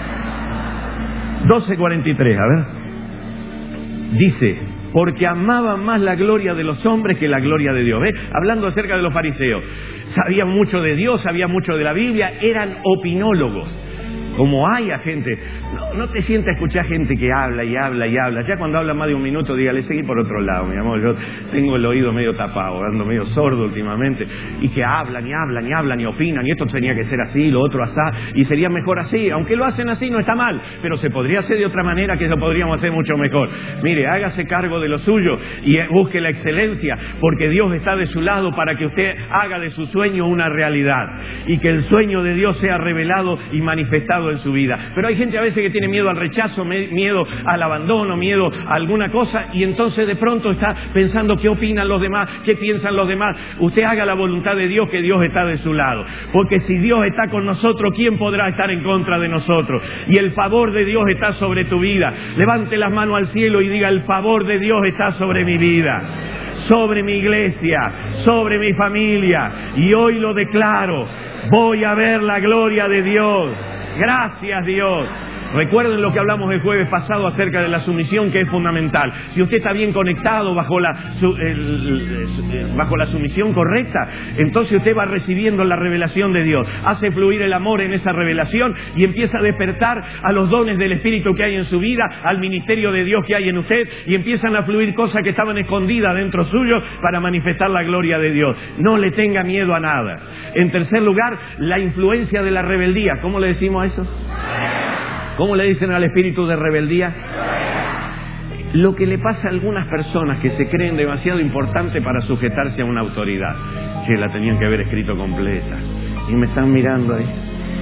12:43, a ver. Dice, porque amaban más la gloria de los hombres que la gloria de Dios. Hablando acerca de los fariseos, sabían mucho de Dios, sabían mucho de la Biblia, eran opinólogos. Como hay a gente, no te sientas a escuchar gente que habla y habla y habla. Ya cuando habla más de un minuto, dígale, seguí por otro lado, mi amor. Yo tengo el oído medio tapado, ando medio sordo últimamente. Y que hablan y hablan y hablan y opinan. Y esto tenía que ser así, lo otro así. Y sería mejor así. Aunque lo hacen así, no está mal. Pero se podría hacer de otra manera que lo podríamos hacer mucho mejor. Mire, hágase cargo de lo suyo y busque la excelencia. Porque Dios está de su lado para que usted haga de su sueño una realidad. Y que el sueño de Dios sea revelado y manifestado en su vida. Pero hay gente a veces que tiene miedo al rechazo, miedo al abandono, miedo a alguna cosa, y entonces de pronto está pensando qué opinan los demás, qué piensan los demás. Usted haga la voluntad de Dios, que Dios está de su lado, porque si Dios está con nosotros, ¿quién podrá estar en contra de nosotros? Y el favor de Dios está sobre tu vida. Levante las manos al cielo y diga, el favor de Dios está sobre mi vida, sobre mi iglesia, sobre mi familia, y hoy lo declaro, voy a ver la gloria de Dios. Gracias, Dios. Recuerden lo que hablamos el jueves pasado acerca de la sumisión, que es fundamental. Si usted está bien conectado bajo la sumisión correcta, entonces usted va recibiendo la revelación de Dios. Hace fluir el amor en esa revelación y empieza a despertar a los dones del Espíritu que hay en su vida, al ministerio de Dios que hay en usted, y empiezan a fluir cosas que estaban escondidas dentro suyo para manifestar la gloria de Dios. No le tenga miedo a nada. En tercer lugar, la influencia de la rebeldía. ¿Cómo le decimos a eso? ¿Cómo le dicen al espíritu de rebeldía? Lo que le pasa a algunas personas que se creen demasiado importantes para sujetarse a una autoridad, que la tenían que haber escrito completa, y me están mirando ahí.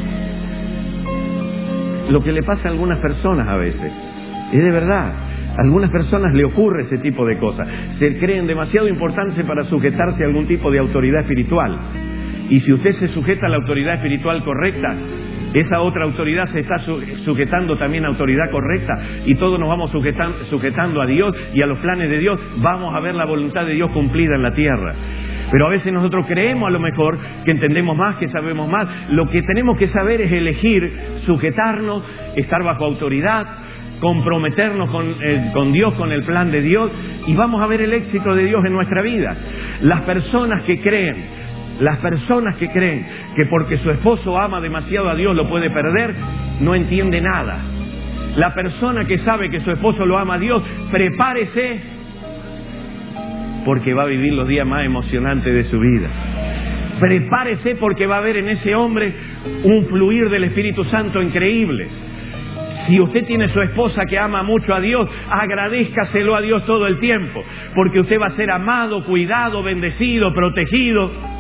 Lo que le pasa a algunas personas a veces, es de verdad, a algunas personas le ocurre ese tipo de cosas. Se creen demasiado importantes para sujetarse a algún tipo de autoridad espiritual. Y si usted se sujeta a la autoridad espiritual correcta, esa otra autoridad se está sujetando también a autoridad correcta, y todos nos vamos sujetando a Dios y a los planes de Dios. Vamos a ver la voluntad de Dios cumplida en la tierra. Pero a veces nosotros creemos a lo mejor que entendemos más, que sabemos más. Lo que tenemos que saber es elegir sujetarnos, estar bajo autoridad, comprometernos con Dios, con el plan de Dios, y vamos a ver el éxito de Dios en nuestra vida. Las personas que creen que porque su esposo ama demasiado a Dios lo puede perder, no entiende nada. La persona que sabe que su esposo lo ama a Dios, prepárese, porque va a vivir los días más emocionantes de su vida. Prepárese, porque va a haber en ese hombre un fluir del Espíritu Santo increíble. Si usted tiene su esposa que ama mucho a Dios, agradézcaselo a Dios todo el tiempo, porque usted va a ser amado, cuidado, bendecido, protegido.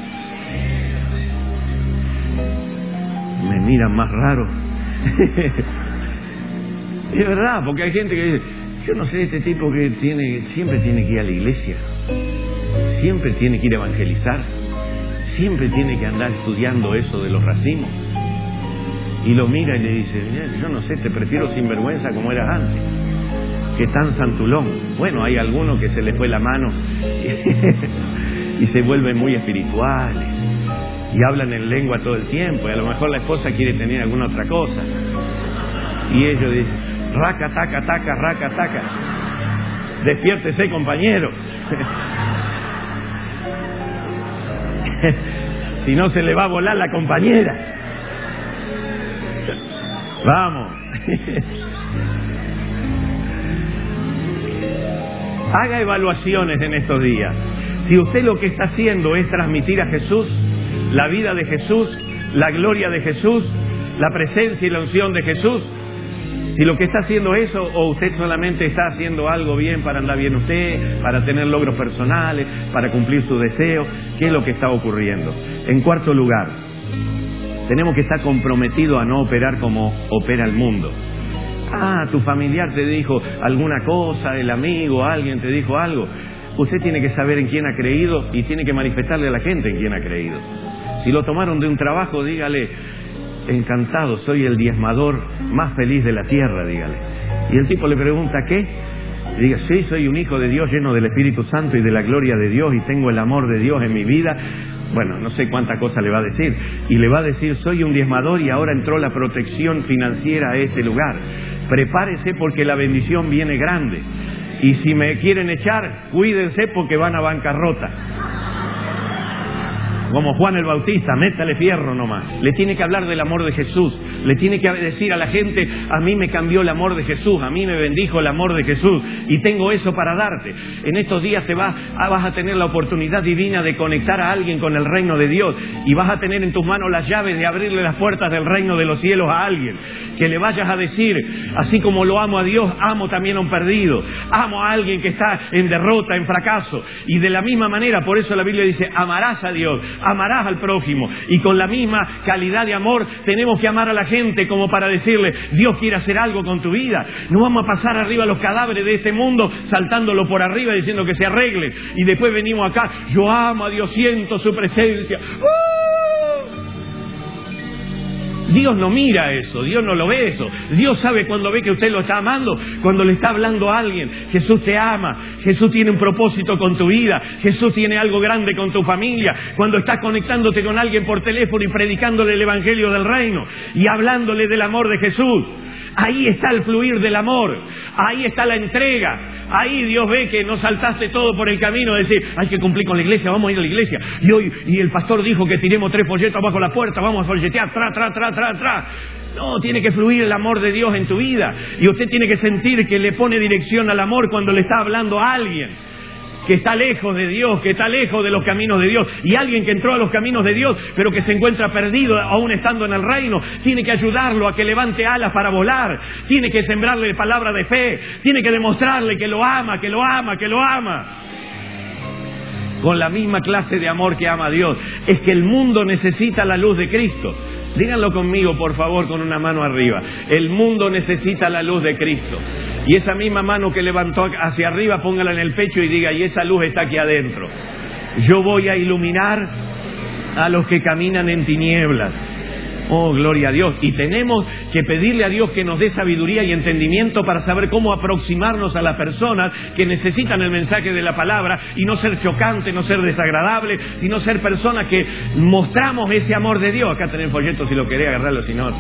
Me miran más raro. Es verdad, porque hay gente que dice, yo no sé, este tipo que siempre tiene que ir a la iglesia, siempre tiene que ir a evangelizar, siempre tiene que andar estudiando eso de los racimos. Y lo mira y le dice, yo no sé, te prefiero sinvergüenza como eras antes, que tan santulón. Bueno, hay algunos que se les fue la mano y se vuelven muy espirituales y hablan en lengua todo el tiempo, y a lo mejor la esposa quiere tener alguna otra cosa, y ellos dicen, raca, taca, taca, raca, taca, despiértese, compañero. Si no, se le va a volar la compañera. Vamos. Haga evaluaciones en estos días. Si usted lo que está haciendo es transmitir a Jesús, la vida de Jesús, la gloria de Jesús, la presencia y la unción de Jesús, Si lo que está haciendo es eso, o usted solamente está haciendo algo bien para andar bien usted, para tener logros personales, para cumplir sus deseos, ¿qué es lo que está ocurriendo? En cuarto lugar, tenemos que estar comprometidos a no operar como opera el mundo. Tu familiar te dijo alguna cosa, el amigo, alguien te dijo algo. Usted tiene que saber en quién ha creído y tiene que manifestarle a la gente en quién ha creído. Si lo tomaron de un trabajo, dígale: encantado, soy el diezmador más feliz de la tierra, dígale. Y el tipo le pregunta: ¿qué? Diga: sí, soy un hijo de Dios lleno del Espíritu Santo y de la gloria de Dios y tengo el amor de Dios en mi vida. Bueno, no sé cuánta cosa le va a decir. Y le va a decir: soy un diezmador y ahora entró la protección financiera a este lugar. Prepárese porque la bendición viene grande. Y si me quieren echar, cuídense porque van a bancarrota. Como Juan el Bautista, métale fierro nomás. Le tiene que hablar del amor de Jesús. Le tiene que decir a la gente: a mí me cambió el amor de Jesús, a mí me bendijo el amor de Jesús y tengo eso para darte. En estos días vas a tener la oportunidad divina de conectar a alguien con el reino de Dios y vas a tener en tus manos las llaves de abrirle las puertas del reino de los cielos a alguien. Que le vayas a decir: así como lo amo a Dios, amo también a un perdido. Amo a alguien que está en derrota, en fracaso. Y de la misma manera, por eso la Biblia dice: amarás a Dios, amarás al prójimo. Y con la misma calidad de amor tenemos que amar a la gente, como para decirle: Dios quiere hacer algo con tu vida. No vamos a pasar arriba los cadáveres de este mundo saltándolo por arriba diciendo que se arreglen. Y después venimos acá: yo amo a Dios, siento su presencia. Dios no mira eso, Dios no lo ve eso. Dios sabe cuando ve que usted lo está amando, cuando le está hablando a alguien. Jesús te ama, Jesús tiene un propósito con tu vida, Jesús tiene algo grande con tu familia. Cuando estás conectándote con alguien por teléfono y predicándole el evangelio del reino y hablándole del amor de Jesús. Ahí está el fluir del amor, ahí está la entrega, ahí Dios ve que no saltaste todo por el camino de decir: hay que cumplir con la iglesia, vamos a ir a la iglesia, y el pastor dijo que tiremos 3 folletos bajo la puerta, vamos a folletear, tra. No, tiene que fluir el amor de Dios en tu vida, y usted tiene que sentir que le pone dirección al amor cuando le está hablando a alguien que está lejos de Dios, que está lejos de los caminos de Dios, y alguien que entró a los caminos de Dios pero que se encuentra perdido aún estando en el reino. Tiene que ayudarlo a que levante alas para volar, tiene que sembrarle palabra de fe, tiene que demostrarle que lo ama, que lo ama, que lo ama con la misma clase de amor que ama a Dios. Es que el mundo necesita la luz de Cristo. Díganlo conmigo, por favor, con una mano arriba. El mundo necesita la luz de Cristo. Y esa misma mano que levantó hacia arriba, póngala en el pecho y diga: y esa luz está aquí adentro. Yo voy a iluminar a los que caminan en tinieblas. Oh, gloria a Dios. Y tenemos que pedirle a Dios que nos dé sabiduría y entendimiento para saber cómo aproximarnos a las personas que necesitan el mensaje de la palabra, y no ser chocante, no ser desagradable, sino ser personas que mostramos ese amor de Dios. Acá tenés folletos si lo querés agarrarlo, si no.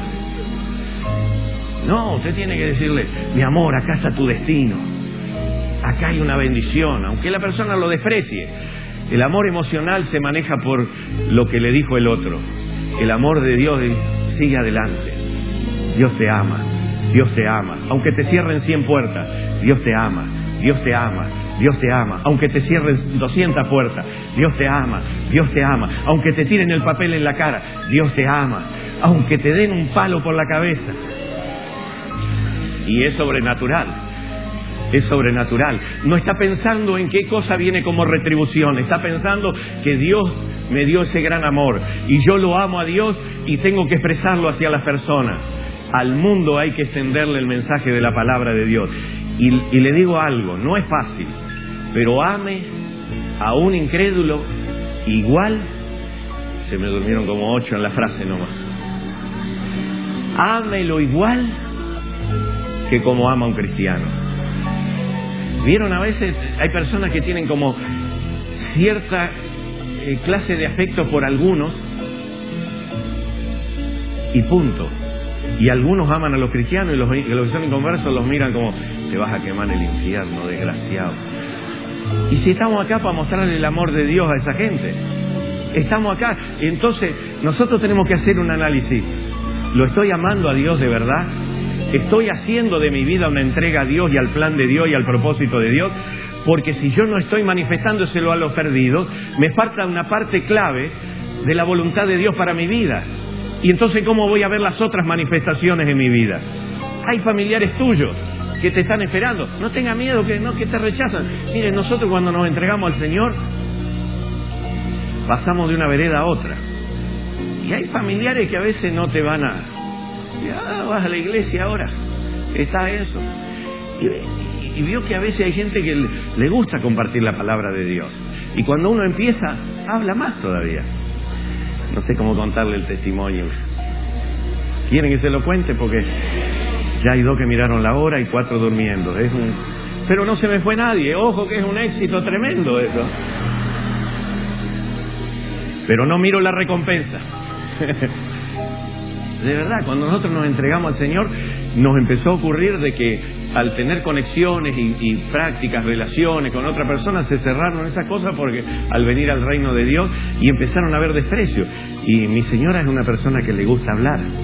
No, usted tiene que decirle: mi amor, acá está tu destino. Acá hay una bendición, aunque la persona lo desprecie. El amor emocional se maneja por lo que le dijo el otro. El amor de Dios sigue adelante. Dios te ama, Dios te ama. Aunque te cierren 100 puertas, Dios te ama, Dios te ama, Dios te ama. Aunque te cierren 200 puertas, Dios te ama, Dios te ama. Aunque te tiren el papel en la cara, Dios te ama. Aunque te den un palo por la cabeza. Y es sobrenatural. Es sobrenatural. No está pensando en qué cosa viene como retribución. Está pensando que Dios me dio ese gran amor y yo lo amo a Dios y tengo que expresarlo hacia las personas. Al mundo hay que extenderle el mensaje de la palabra de Dios. Y le digo algo, no es fácil, pero ame a un incrédulo igual. Se me durmieron como 8 en la frase nomás. Ámelo igual que como ama a un cristiano. ¿Vieron? A veces hay personas que tienen como cierta clase de afecto por algunos y punto. Y algunos aman a los cristianos y los que son inconversos los miran como: te vas a quemar el infierno, desgraciado. Y si estamos acá para mostrarle el amor de Dios a esa gente, estamos acá. Entonces nosotros tenemos que hacer un análisis. ¿Lo estoy amando a Dios de verdad? ¿Estoy haciendo de mi vida una entrega a Dios y al plan de Dios y al propósito de Dios? Porque si yo no estoy manifestándoselo a los perdidos, me falta una parte clave de la voluntad de Dios para mi vida. Y entonces, ¿cómo voy a ver las otras manifestaciones en mi vida? Hay familiares tuyos que te están esperando. No tenga miedo que te rechazan. Miren, nosotros cuando nos entregamos al Señor, pasamos de una vereda a otra. Y hay familiares que a veces no te van a... Ya vas a la iglesia ahora, está eso. Y vio que a veces hay gente que le gusta compartir la palabra de Dios. Y cuando uno empieza, habla más todavía. No sé cómo contarle el testimonio. ¿Quieren que se lo cuente? Porque ya hay 2 que miraron la hora y 4 durmiendo. Pero no se me fue nadie. Ojo que es un éxito tremendo eso. Pero no miro la recompensa. De verdad, cuando nosotros nos entregamos al Señor, nos empezó a ocurrir de que al tener conexiones y prácticas, relaciones con otra persona, se cerraron esas cosas porque al venir al reino de Dios y empezaron a haber desprecio. Y mi señora es una persona que le gusta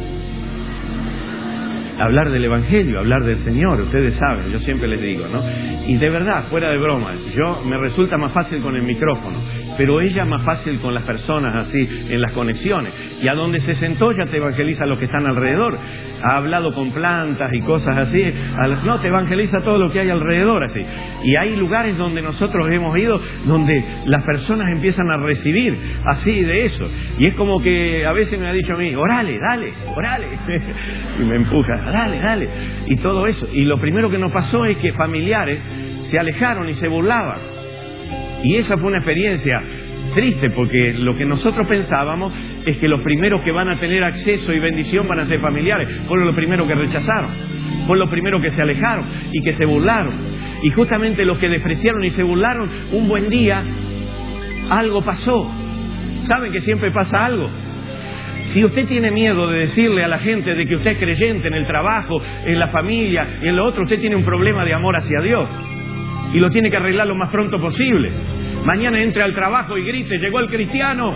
hablar del Evangelio, hablar del Señor, ustedes saben, yo siempre les digo, ¿no? Y de verdad, fuera de bromas, me resulta más fácil con el micrófono, pero ella más fácil con las personas así, en las conexiones. Y a donde se sentó ya te evangeliza a los que están alrededor. Ha hablado con plantas y cosas así, no, te evangeliza todo lo que hay alrededor así. Y hay lugares donde nosotros hemos ido, donde las personas empiezan a recibir así de eso. Y es como que a veces me ha dicho a mí, orale, dale, orale. Y me empuja, dale. Y todo eso. Y lo primero que nos pasó es que familiares se alejaron y se burlaban. Y esa fue una experiencia triste, porque lo que nosotros pensábamos es que los primeros que van a tener acceso y bendición van a ser familiares. Fueron los primeros que rechazaron, fueron los primeros que se alejaron y que se burlaron. Y justamente los que despreciaron y se burlaron, un buen día algo pasó. ¿Saben que siempre pasa algo? Si usted tiene miedo de decirle a la gente de que usted es creyente en el trabajo, en la familia y en lo otro, usted tiene un problema de amor hacia Dios. Y lo tiene que arreglar lo más pronto posible. Mañana entre al trabajo y grite, llegó el cristiano.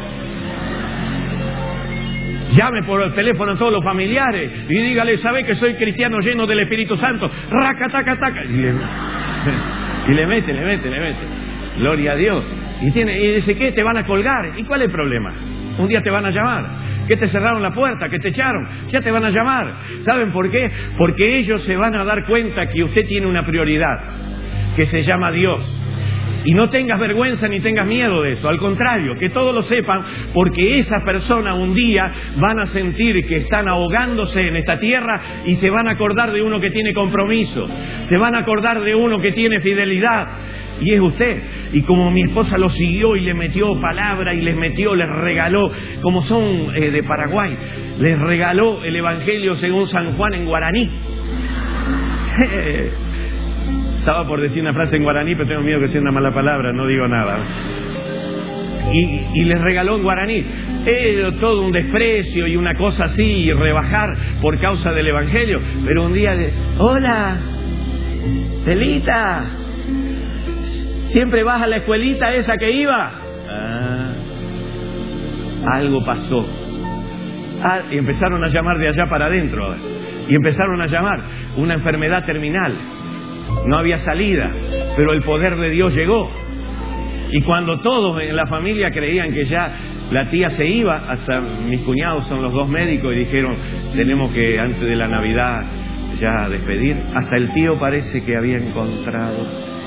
Llame por el teléfono a todos los familiares y dígale, ¿sabe que soy cristiano lleno del Espíritu Santo? Raca, taca, taca. Y le mete. Gloria a Dios. Y dice, ¿qué? ¿Te van a colgar? ¿Y cuál es el problema? Un día te van a llamar. ¿Que te cerraron la puerta? ¿Que te echaron? Ya te van a llamar. ¿Saben por qué? Porque ellos se van a dar cuenta que usted tiene una prioridad, que se llama Dios. Y no tengas vergüenza ni tengas miedo de eso. Al contrario, que todos lo sepan, porque esas personas un día van a sentir que están ahogándose en esta tierra y se van a acordar de uno que tiene compromiso. Se van a acordar de uno que tiene fidelidad. Y es usted. Y como mi esposa lo siguió y le metió palabra y les regaló, como son de Paraguay, les regaló el Evangelio según San Juan en guaraní. Estaba por decir una frase en guaraní, pero tengo miedo que sea una mala palabra, no digo nada. Y les regaló en guaraní. Todo un desprecio y una cosa así, y rebajar por causa del Evangelio. Pero un día, hola, Telita, ¿siempre vas a la escuelita esa que iba? Algo pasó. Y empezaron a llamar de allá para adentro. Y empezaron a llamar una enfermedad terminal. No había salida, pero el poder de Dios llegó. Y cuando todos en la familia creían que ya la tía se iba, hasta mis cuñados son los 2 médicos y dijeron, tenemos que antes de la Navidad ya despedir. Hasta el tío parece que había encontrado.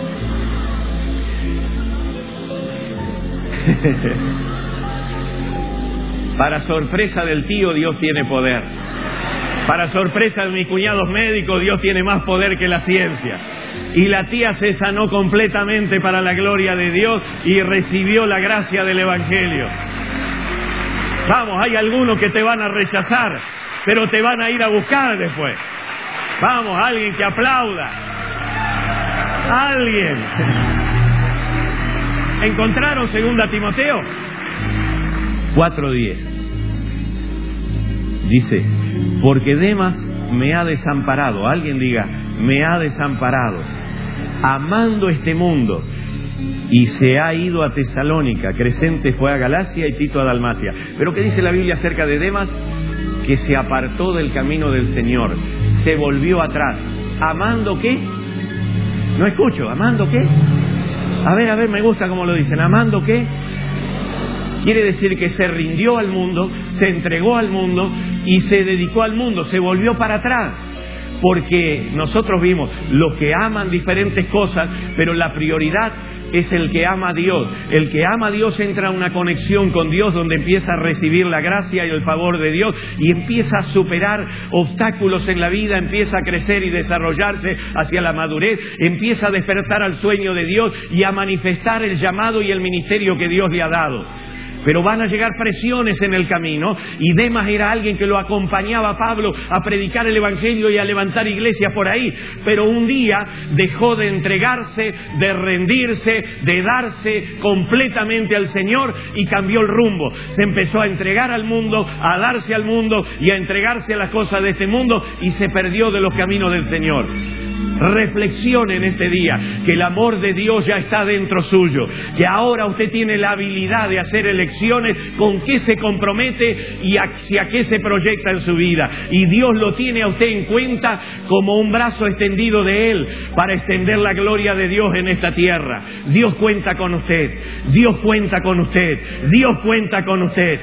Para sorpresa del tío, Dios tiene poder. Para sorpresa de mis cuñados médicos, Dios tiene más poder que la ciencia. Y la tía se sanó completamente para la gloria de Dios y recibió la gracia del Evangelio. Vamos, hay algunos que te van a rechazar, pero te van a ir a buscar después. Vamos, alguien que aplauda. Alguien. ¿Encontraron 2 Timoteo? 4:10. Dice, porque Demas me ha desamparado. Alguien diga, me ha desamparado, amando este mundo, y se ha ido a Tesalónica. Crescente fue a Galacia y Tito a Dalmacia. Pero ¿qué dice la Biblia acerca de Demas? Que se apartó del camino del Señor, se volvió atrás. ¿Amando qué? No escucho, ¿amando qué? A ver, me gusta cómo lo dicen. ¿Amando qué? Quiere decir que se rindió al mundo, se entregó al mundo y se dedicó al mundo, se volvió para atrás. porque nosotros vimos los que aman diferentes cosas, pero la prioridad es el que ama a Dios. El que ama a Dios entra en una conexión con Dios donde empieza a recibir la gracia y el favor de Dios y empieza a superar obstáculos en la vida, empieza a crecer y desarrollarse hacia la madurez, empieza a despertar al sueño de Dios y a manifestar el llamado y el ministerio que Dios le ha dado. Pero van a llegar presiones en el camino, y Demas era alguien que lo acompañaba a Pablo a predicar el Evangelio y a levantar iglesias por ahí. Pero un día dejó de entregarse, de rendirse, de darse completamente al Señor y cambió el rumbo. Se empezó a entregar al mundo, a darse al mundo y a entregarse a las cosas de este mundo y se perdió de los caminos del Señor. Reflexione en este día que el amor de Dios ya está dentro suyo, que ahora usted tiene la habilidad de hacer elecciones con qué se compromete y hacia qué se proyecta en su vida, y Dios lo tiene a usted en cuenta como un brazo extendido de Él para extender la gloria de Dios en esta tierra. Dios cuenta con usted, Dios cuenta con usted, Dios cuenta con usted.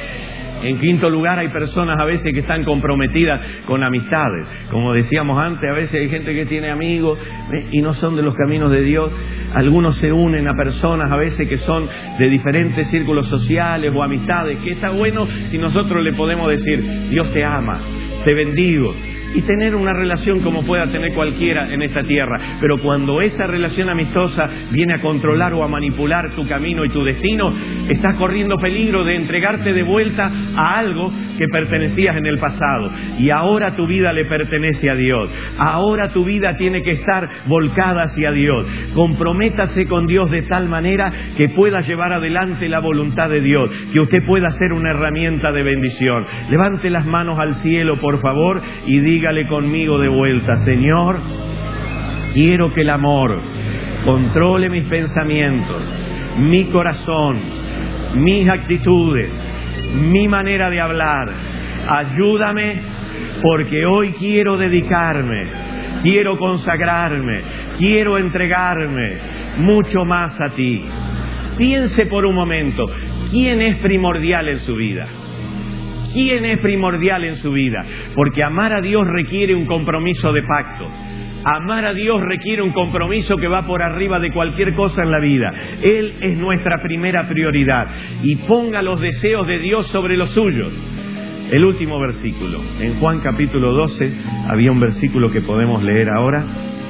En quinto lugar, hay personas a veces que están comprometidas con amistades. Como decíamos antes, a veces hay gente que tiene amigos y no son de los caminos de Dios. Algunos se unen a personas a veces que son de diferentes círculos sociales o amistades, que está bueno si nosotros le podemos decir: Dios te ama, te bendigo, y tener una relación como pueda tener cualquiera en esta tierra. Pero cuando esa relación amistosa viene a controlar o a manipular tu camino y tu destino, estás corriendo peligro de entregarte de vuelta a algo que pertenecías en el pasado. Y ahora tu vida le pertenece a Dios. Ahora tu vida tiene que estar volcada hacia Dios. Comprométase con Dios de tal manera que pueda llevar adelante la voluntad de Dios, que usted pueda ser una herramienta de bendición. Levante las manos al cielo, por favor, y dígale conmigo de vuelta: Señor, quiero que el amor controle mis pensamientos, mi corazón, mis actitudes, mi manera de hablar. Ayúdame, porque hoy quiero dedicarme, quiero consagrarme, quiero entregarme mucho más a ti. Piense por un momento, ¿quién es primordial en su vida? ¿Quién es primordial en su vida? Porque amar a Dios requiere un compromiso de pacto. Amar a Dios requiere un compromiso que va por arriba de cualquier cosa en la vida. Él es nuestra primera prioridad. Y ponga los deseos de Dios sobre los suyos. El último versículo. En Juan capítulo 12 había un versículo que podemos leer ahora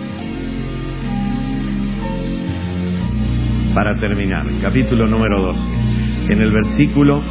para terminar. Capítulo número 12. En el versículo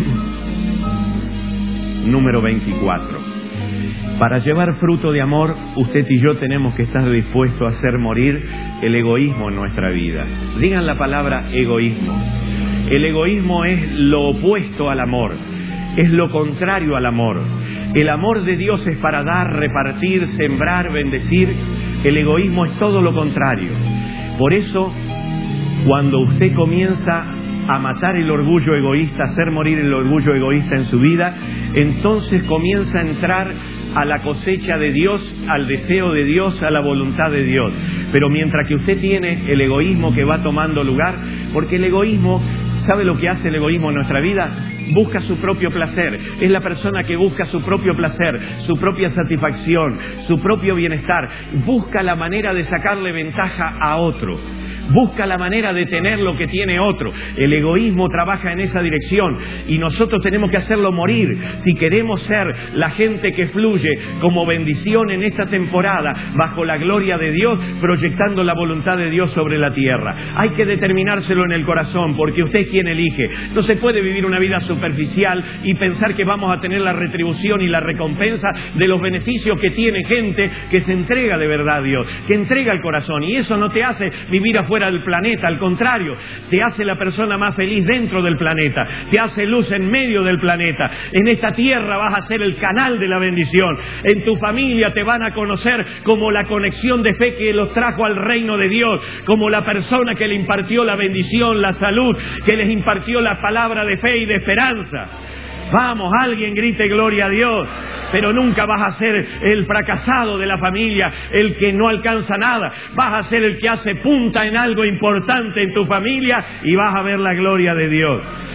número 24. Para llevar fruto de amor, usted y yo tenemos que estar dispuestos a hacer morir el egoísmo en nuestra vida. Digan la palabra egoísmo. El egoísmo es lo opuesto al amor, es lo contrario al amor. El amor de Dios es para dar, repartir, sembrar, bendecir. El egoísmo es todo lo contrario. Por eso, cuando usted comienza a matar el orgullo egoísta, a hacer morir el orgullo egoísta en su vida, entonces comienza a entrar a la cosecha de Dios, al deseo de Dios, a la voluntad de Dios. Pero mientras que usted tiene el egoísmo que va tomando lugar, porque el egoísmo, ¿sabe lo que hace el egoísmo en nuestra vida? Busca su propio placer. Es la persona que busca su propio placer, su propia satisfacción, su propio bienestar. Busca la manera de sacarle ventaja a otro. Busca la manera de tener lo que tiene otro. El egoísmo trabaja en esa dirección y nosotros tenemos que hacerlo morir si queremos ser la gente que fluye como bendición en esta temporada bajo la gloria de Dios, proyectando la voluntad de Dios sobre la tierra. Hay que determinárselo en el corazón, porque usted es quien elige. No se puede vivir una vida superficial y pensar que vamos a tener la retribución y la recompensa de los beneficios que tiene gente que se entrega de verdad a Dios, que entrega el corazón. Y eso no te hace vivir afuera del planeta, al contrario, te hace la persona más feliz dentro del planeta, te hace luz en medio del planeta. En esta tierra vas a ser el canal de la bendición. En tu familia te van a conocer como la conexión de fe que los trajo al reino de Dios, como la persona que le impartió la bendición, la salud, que les impartió la palabra de fe y de esperanza. Vamos, alguien grite gloria a Dios. Pero nunca vas a ser el fracasado de la familia, el que no alcanza nada. Vas a ser el que hace punta en algo importante en tu familia y vas a ver la gloria de Dios.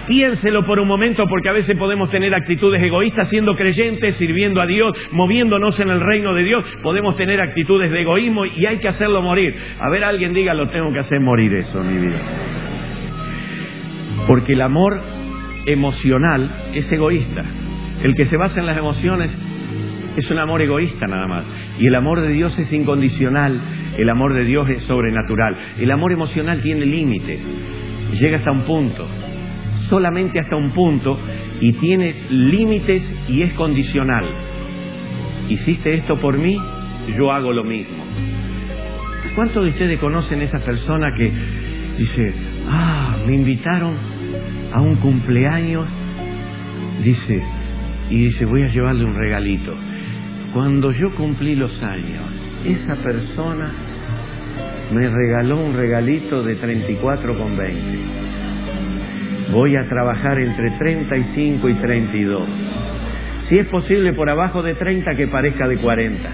Piénselo por un momento, porque a veces podemos tener actitudes egoístas siendo creyentes, sirviendo a Dios, moviéndonos en el reino de Dios. Podemos tener actitudes de egoísmo y hay que hacerlo morir. A ver, alguien diga, lo tengo que hacer morir eso en mi vida. Porque el amor emocional es egoísta. El que se basa en las emociones es un amor egoísta nada más. Y el amor de Dios es incondicional. El amor de Dios es sobrenatural. El amor emocional tiene límite. Llega hasta un punto. Solamente hasta un punto. Y tiene límites y es condicional. Hiciste esto por mí, yo hago lo mismo. ¿Cuántos de ustedes conocen esa persona que dice, me invitaron a un cumpleaños? Dice, voy a llevarle un regalito. Cuando yo cumplí los años, esa persona me regaló un regalito de 34,20. Voy a trabajar entre 35 y 32. Si es posible por abajo de 30, que parezca de 40.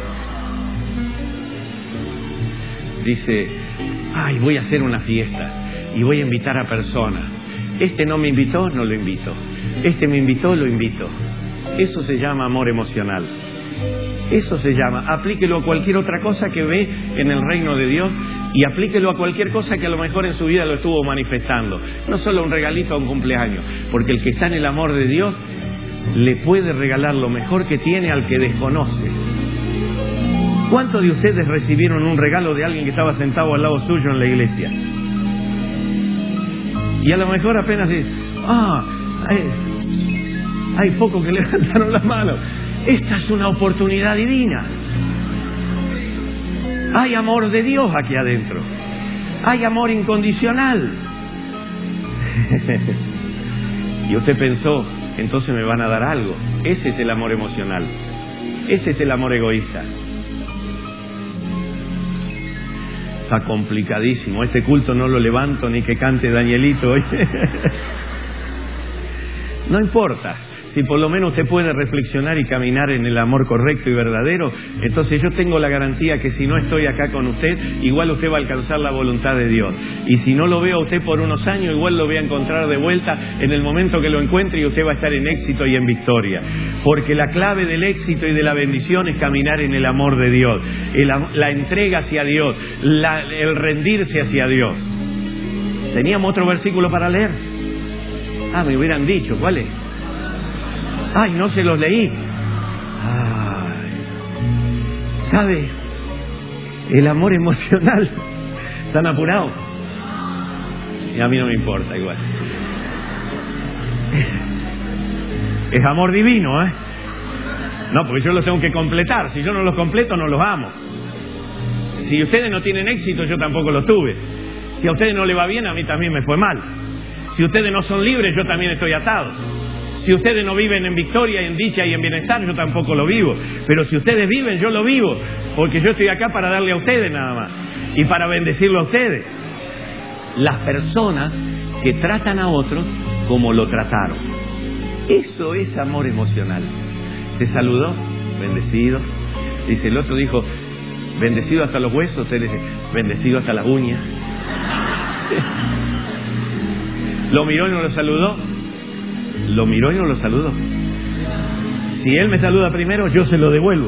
Dice, voy a hacer una fiesta y voy a invitar a personas. Este no me invitó, no lo invito. Este me invitó, lo invito. Eso se llama amor emocional. Eso se llama, aplíquelo a cualquier otra cosa que ve en el reino de Dios y aplíquelo a cualquier cosa que a lo mejor en su vida lo estuvo manifestando. No solo un regalito a un cumpleaños, porque el que está en el amor de Dios le puede regalar lo mejor que tiene al que desconoce. ¿Cuántos de ustedes recibieron un regalo de alguien que estaba sentado al lado suyo en la iglesia? Y a lo mejor apenas dice, hay pocos que levantaron las manos. Esta es una oportunidad divina. Hay amor de Dios aquí adentro. Hay amor incondicional. Y usted pensó, entonces me van a dar algo. Ese es el amor emocional. Ese es el amor egoísta. Está complicadísimo. Este culto no lo levanto ni que cante Danielito hoy. No importa. Si por lo menos usted puede reflexionar y caminar en el amor correcto y verdadero, entonces yo tengo la garantía que si no estoy acá con usted, igual usted va a alcanzar la voluntad de Dios. Y si no lo veo a usted por unos años, igual lo voy a encontrar de vuelta en el momento que lo encuentre y usted va a estar en éxito y en victoria. Porque la clave del éxito y de la bendición es caminar en el amor de Dios, la entrega hacia Dios, el rendirse hacia Dios. ¿Teníamos otro versículo para leer? Me hubieran dicho, ¿cuál es? No se los leí. ¿Sabe? El amor emocional. ¿Están apurados? Y a mí no me importa igual. Es amor divino, ¿eh? No, porque yo los tengo que completar. Si yo no los completo, no los amo. Si ustedes no tienen éxito, yo tampoco los tuve. Si a ustedes no les va bien, a mí también me fue mal. Si ustedes no son libres, yo también estoy atado. Si ustedes no viven en victoria, en dicha y en bienestar, yo tampoco lo vivo. Pero si ustedes viven, yo lo vivo. Porque yo estoy acá para darle a ustedes nada más. Y para bendecirlo a ustedes. Las personas que tratan a otros como lo trataron. Eso es amor emocional. ¿Te saludó? Bendecido. Dice, el otro dijo, bendecido hasta los huesos. Usted dice, bendecido hasta las uñas. ¿Lo miró y no lo saludó? Lo miró y no lo saludó. Si él me saluda primero, yo se lo devuelvo.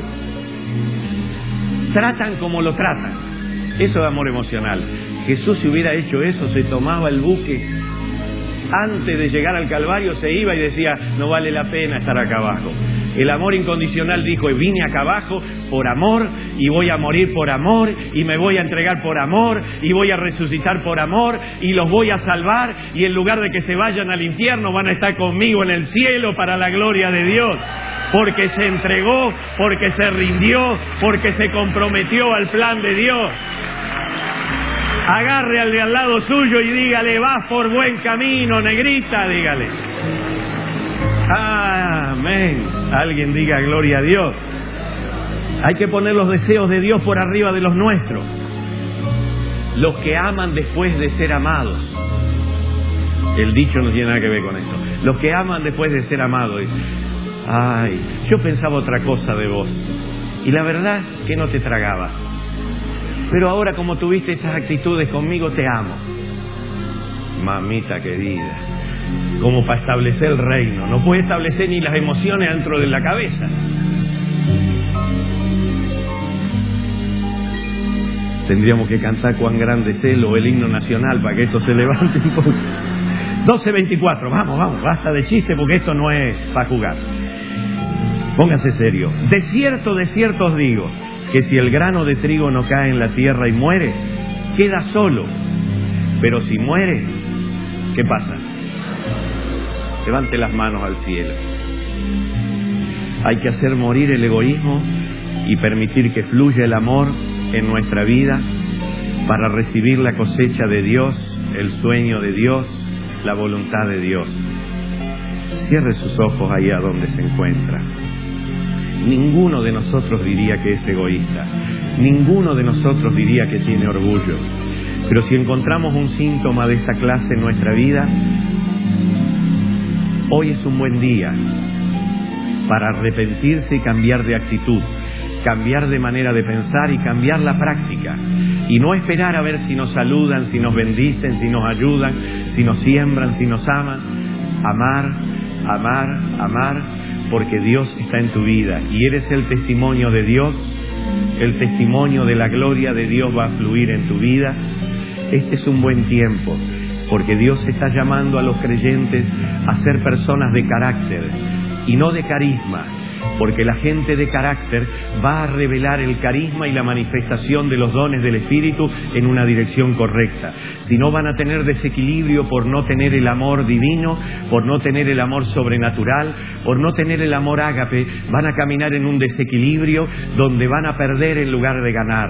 Tratan como lo tratan. Eso es amor emocional. Jesús, si hubiera hecho eso, se tomaba el buque. Antes de llegar al Calvario se iba y decía, no vale la pena estar acá abajo. El amor incondicional dijo, vine acá abajo por amor y voy a morir por amor y me voy a entregar por amor y voy a resucitar por amor y los voy a salvar y en lugar de que se vayan al infierno van a estar conmigo en el cielo para la gloria de Dios. Porque se entregó, porque se rindió, porque se comprometió al plan de Dios. Agarre al de al lado suyo y dígale, vas por buen camino, negrita, dígale. Amén. Alguien diga gloria a Dios. Hay que poner los deseos de Dios por arriba de los nuestros. Los que aman después de ser amados. El dicho no tiene nada que ver con eso. Los que aman después de ser amados. Yo pensaba otra cosa de vos. Y la verdad que no te tragaba. Pero ahora como tuviste esas actitudes conmigo, te amo. Mamita querida. como para establecer el reino. No puede establecer ni las emociones dentro de la cabeza. Tendríamos que cantar Cuán grande es Él o el himno nacional para que esto se levante un poco. 12:24, vamos, basta de chiste porque esto no es para jugar. Póngase serio. De cierto os digo, que si el grano de trigo no cae en la tierra y muere, queda solo. Pero si muere, ¿qué pasa? Levante las manos al cielo. Hay que hacer morir el egoísmo y permitir que fluya el amor en nuestra vida para recibir la cosecha de Dios, el sueño de Dios, la voluntad de Dios. Cierre sus ojos ahí a donde se encuentra. Ninguno de nosotros diría que es egoísta. Ninguno de nosotros diría que tiene orgullo. Pero si encontramos un síntoma de esta clase en nuestra vida, hoy es un buen día para arrepentirse y cambiar de actitud, cambiar de manera de pensar y cambiar la práctica. Y no esperar a ver si nos saludan, si nos bendicen, si nos ayudan, si nos siembran, si nos aman. Amar, porque Dios está en tu vida y eres el testimonio de Dios, el testimonio de la gloria de Dios va a fluir en tu vida. Este es un buen tiempo, porque Dios está llamando a los creyentes a ser personas de carácter y no de carisma, porque la gente de carácter va a revelar el carisma y la manifestación de los dones del Espíritu en una dirección correcta. Si no, van a tener desequilibrio por no tener el amor divino, por no tener el amor sobrenatural, por no tener el amor ágape. Van a caminar en un desequilibrio donde van a perder en lugar de ganar.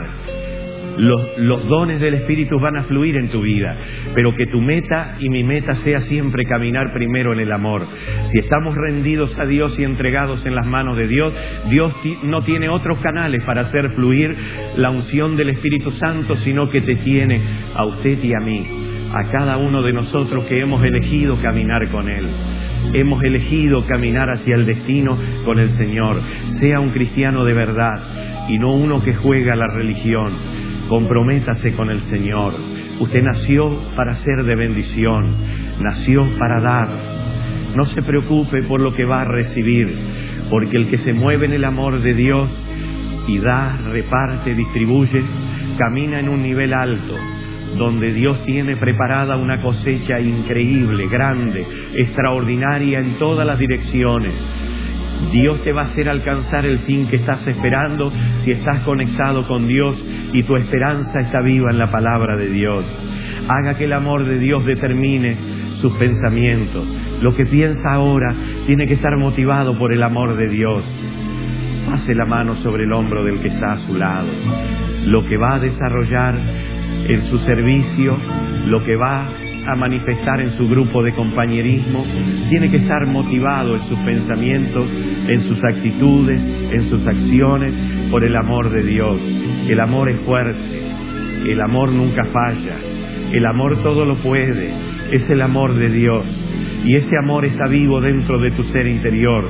Los dones del Espíritu van a fluir en tu vida, pero que tu meta y mi meta sea siempre caminar primero en el amor. Si estamos rendidos a Dios y entregados en las manos de Dios, Dios no tiene otros canales para hacer fluir la unción del Espíritu Santo, sino que te tiene a usted y a mí, a cada uno de nosotros que hemos elegido caminar con Él. Hemos elegido caminar hacia el destino con el Señor. Sea un cristiano de verdad y no uno que juega la religión. Comprométase con el Señor. Usted nació para ser de bendición, nació para dar. No se preocupe por lo que va a recibir, porque el que se mueve en el amor de Dios y da, reparte, distribuye, camina en un nivel alto, donde Dios tiene preparada una cosecha increíble, grande, extraordinaria en todas las direcciones. Dios te va a hacer alcanzar el fin que estás esperando si estás conectado con Dios y tu esperanza está viva en la palabra de Dios. Haga que el amor de Dios determine sus pensamientos. Lo que piensa ahora tiene que estar motivado por el amor de Dios. Pase la mano sobre el hombro del que está a su lado. Lo que va a desarrollar en su servicio, lo que va a manifestar en su grupo de compañerismo, tiene que estar motivado en sus pensamientos, en sus actitudes, en sus acciones, por el amor de Dios. El amor es fuerte, el amor nunca falla, el amor todo lo puede, es el amor de Dios, y ese amor está vivo dentro de tu ser interior.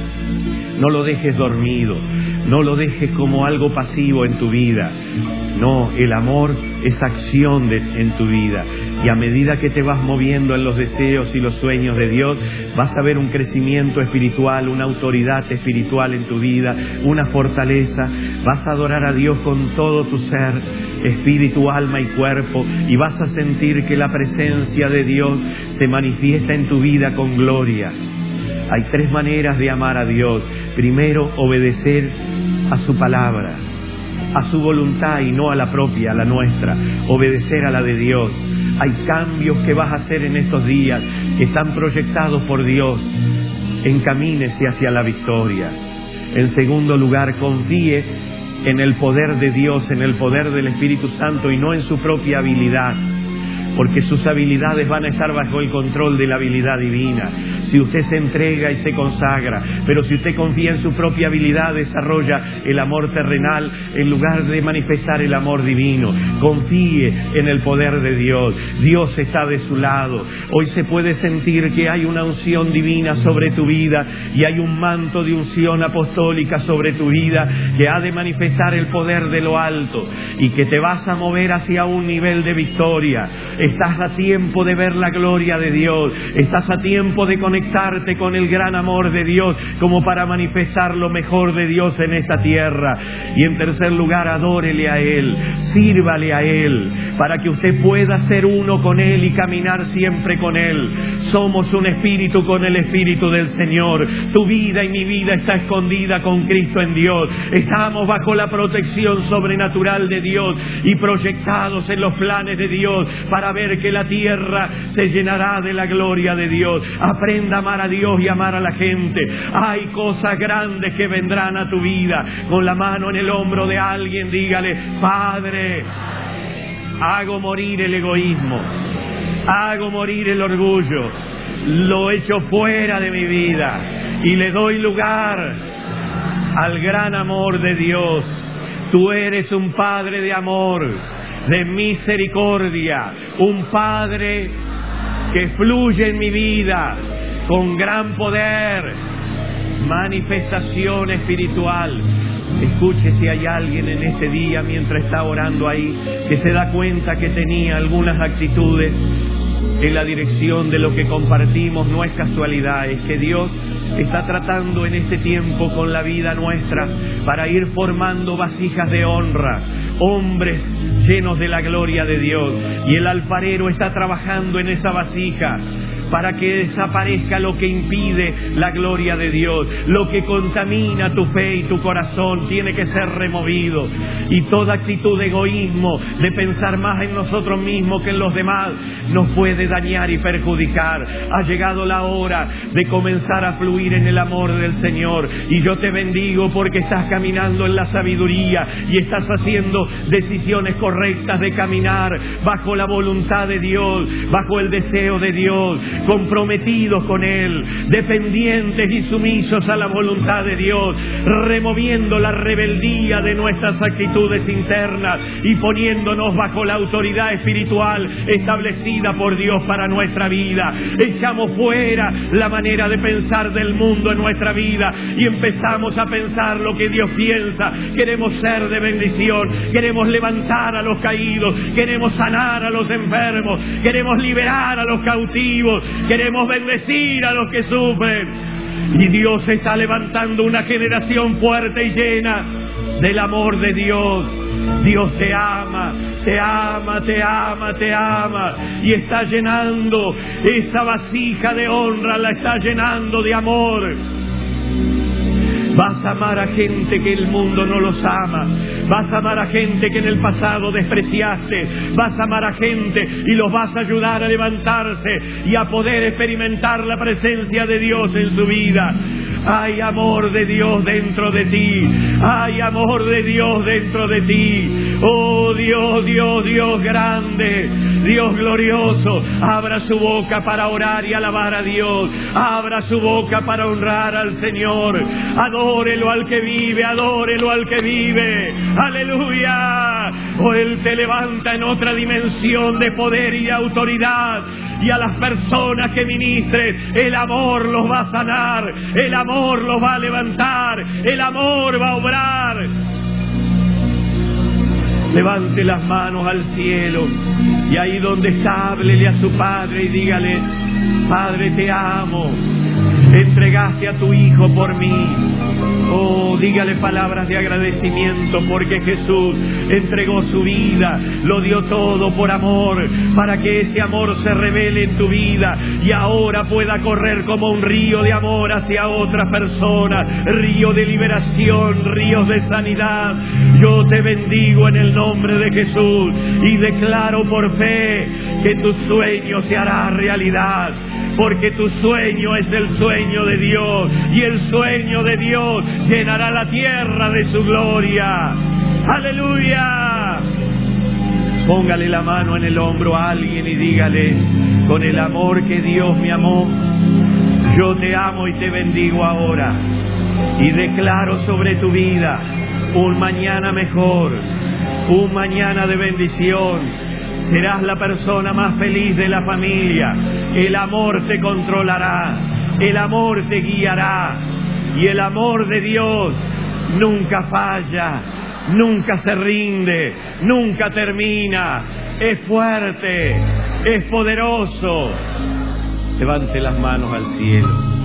No lo dejes dormido, no lo dejes como algo pasivo en tu vida. No, el amor es acción en tu vida. Y a medida que te vas moviendo en los deseos y los sueños de Dios, vas a ver un crecimiento espiritual, una autoridad espiritual en tu vida, una fortaleza. Vas a adorar a Dios con todo tu ser, espíritu, alma y cuerpo, y vas a sentir que la presencia de Dios se manifiesta en tu vida con gloria. Hay 3 maneras de amar a Dios. Primero, obedecer a su palabra, a su voluntad y no a la propia, a la nuestra. Obedecer a la de Dios. Hay cambios que vas a hacer en estos días que están proyectados por Dios. Encamínese hacia la victoria. En segundo lugar, confíe en el poder de Dios, en el poder del Espíritu Santo y no en su propia habilidad, porque sus habilidades van a estar bajo el control de la habilidad divina. Si usted se entrega y se consagra, pero si usted confía en su propia habilidad, desarrolla el amor terrenal en lugar de manifestar el amor divino. Confíe en el poder de Dios. Dios está de su lado. Hoy se puede sentir que hay una unción divina sobre tu vida y hay un manto de unción apostólica sobre tu vida que ha de manifestar el poder de lo alto y que te vas a mover hacia un nivel de victoria. Estás a tiempo de ver la gloria de Dios. Estás a tiempo de conectarte con el gran amor de Dios como para manifestar lo mejor de Dios en esta tierra. Y en tercer lugar, adórele a Él, sírvale a Él, para que usted pueda ser uno con Él y caminar siempre con Él. Somos un espíritu con el Espíritu del Señor. Tu vida y mi vida está escondida con Cristo en Dios. Estamos bajo la protección sobrenatural de Dios y proyectados en los planes de Dios para ver que la tierra se llenará de la gloria de Dios. Aprenda a amar a Dios y amar a la gente. Hay cosas grandes que vendrán a tu vida. Con la mano en el hombro de alguien, dígale: Padre, hago morir el egoísmo, hago morir el orgullo, lo echo fuera de mi vida y le doy lugar al gran amor de Dios. Tú eres un Padre de amor, de misericordia, un Padre que fluye en mi vida con gran poder, manifestación espiritual. Escuche si hay alguien en este día, mientras está orando ahí, que se da cuenta que tenía algunas actitudes en la dirección de lo que compartimos. No es casualidad, es que Dios está tratando en este tiempo con la vida nuestra para ir formando vasijas de honra, hombres llenos de la gloria de Dios. Y el alfarero está trabajando en esa vasija para que desaparezca lo que impide la gloria de Dios. Lo que contamina tu fe y tu corazón tiene que ser removido. Y toda actitud de egoísmo, de pensar más en nosotros mismos que en los demás, nos puede dañar y perjudicar. Ha llegado la hora de comenzar a fluir en el amor del Señor. Y yo te bendigo porque estás caminando en la sabiduría y estás haciendo decisiones correctas de caminar bajo la voluntad de Dios, bajo el deseo de Dios, comprometidos con Él, dependientes y sumisos a la voluntad de Dios, removiendo la rebeldía de nuestras actitudes internas y poniéndonos bajo la autoridad espiritual establecida por Dios para nuestra vida. Echamos fuera la manera de pensar del mundo en nuestra vida y empezamos a pensar lo que Dios piensa. Queremos ser de bendición, queremos levantar a los caídos, queremos sanar a los enfermos, queremos liberar a los cautivos, queremos bendecir a los que sufren. Y Dios está levantando una generación fuerte y llena del amor de Dios. Dios te ama, te ama, te ama, te ama. Y está llenando esa vasija de honra, la está llenando de amor. Vas a amar a gente que el mundo no los ama. Vas a amar a gente que en el pasado despreciaste. Vas a amar a gente y los vas a ayudar a levantarse y a poder experimentar la presencia de Dios en su vida. Hay amor de Dios dentro de ti. Hay amor de Dios dentro de ti. Oh Dios, Dios, Dios grande, Dios glorioso. Abra su boca para orar y alabar a Dios. Abra su boca para honrar al Señor. Adórelo al que vive, adórelo al que vive. Aleluya. Oh, Él te levanta en otra dimensión de poder y de autoridad. Y a las personas que ministres, el amor los va a sanar, el amor los va a levantar, el amor va a obrar. Levante las manos al cielo y ahí donde está, háblele a su Padre y dígale: Padre, te amo, entregaste a tu Hijo por mí. Oh, dígale palabras de agradecimiento porque Jesús entregó su vida, lo dio todo por amor, para que ese amor se revele en tu vida y ahora pueda correr como un río de amor hacia otra persona, río de liberación, ríos de sanidad. Yo te bendigo en el nombre de Jesús y declaro por fe que tu sueño se hará realidad, porque tu sueño es el sueño de Dios y el sueño de Dios llenará la tierra de su gloria. ¡Aleluya! Póngale la mano en el hombro a alguien y dígale: con el amor que Dios me amó, yo te amo y te bendigo ahora. Y declaro sobre tu vida un mañana mejor, un mañana de bendición. Serás la persona más feliz de la familia. El amor te controlará, el amor te guiará. Y el amor de Dios nunca falla, nunca se rinde, nunca termina. Es fuerte, es poderoso. Levante las manos al cielo.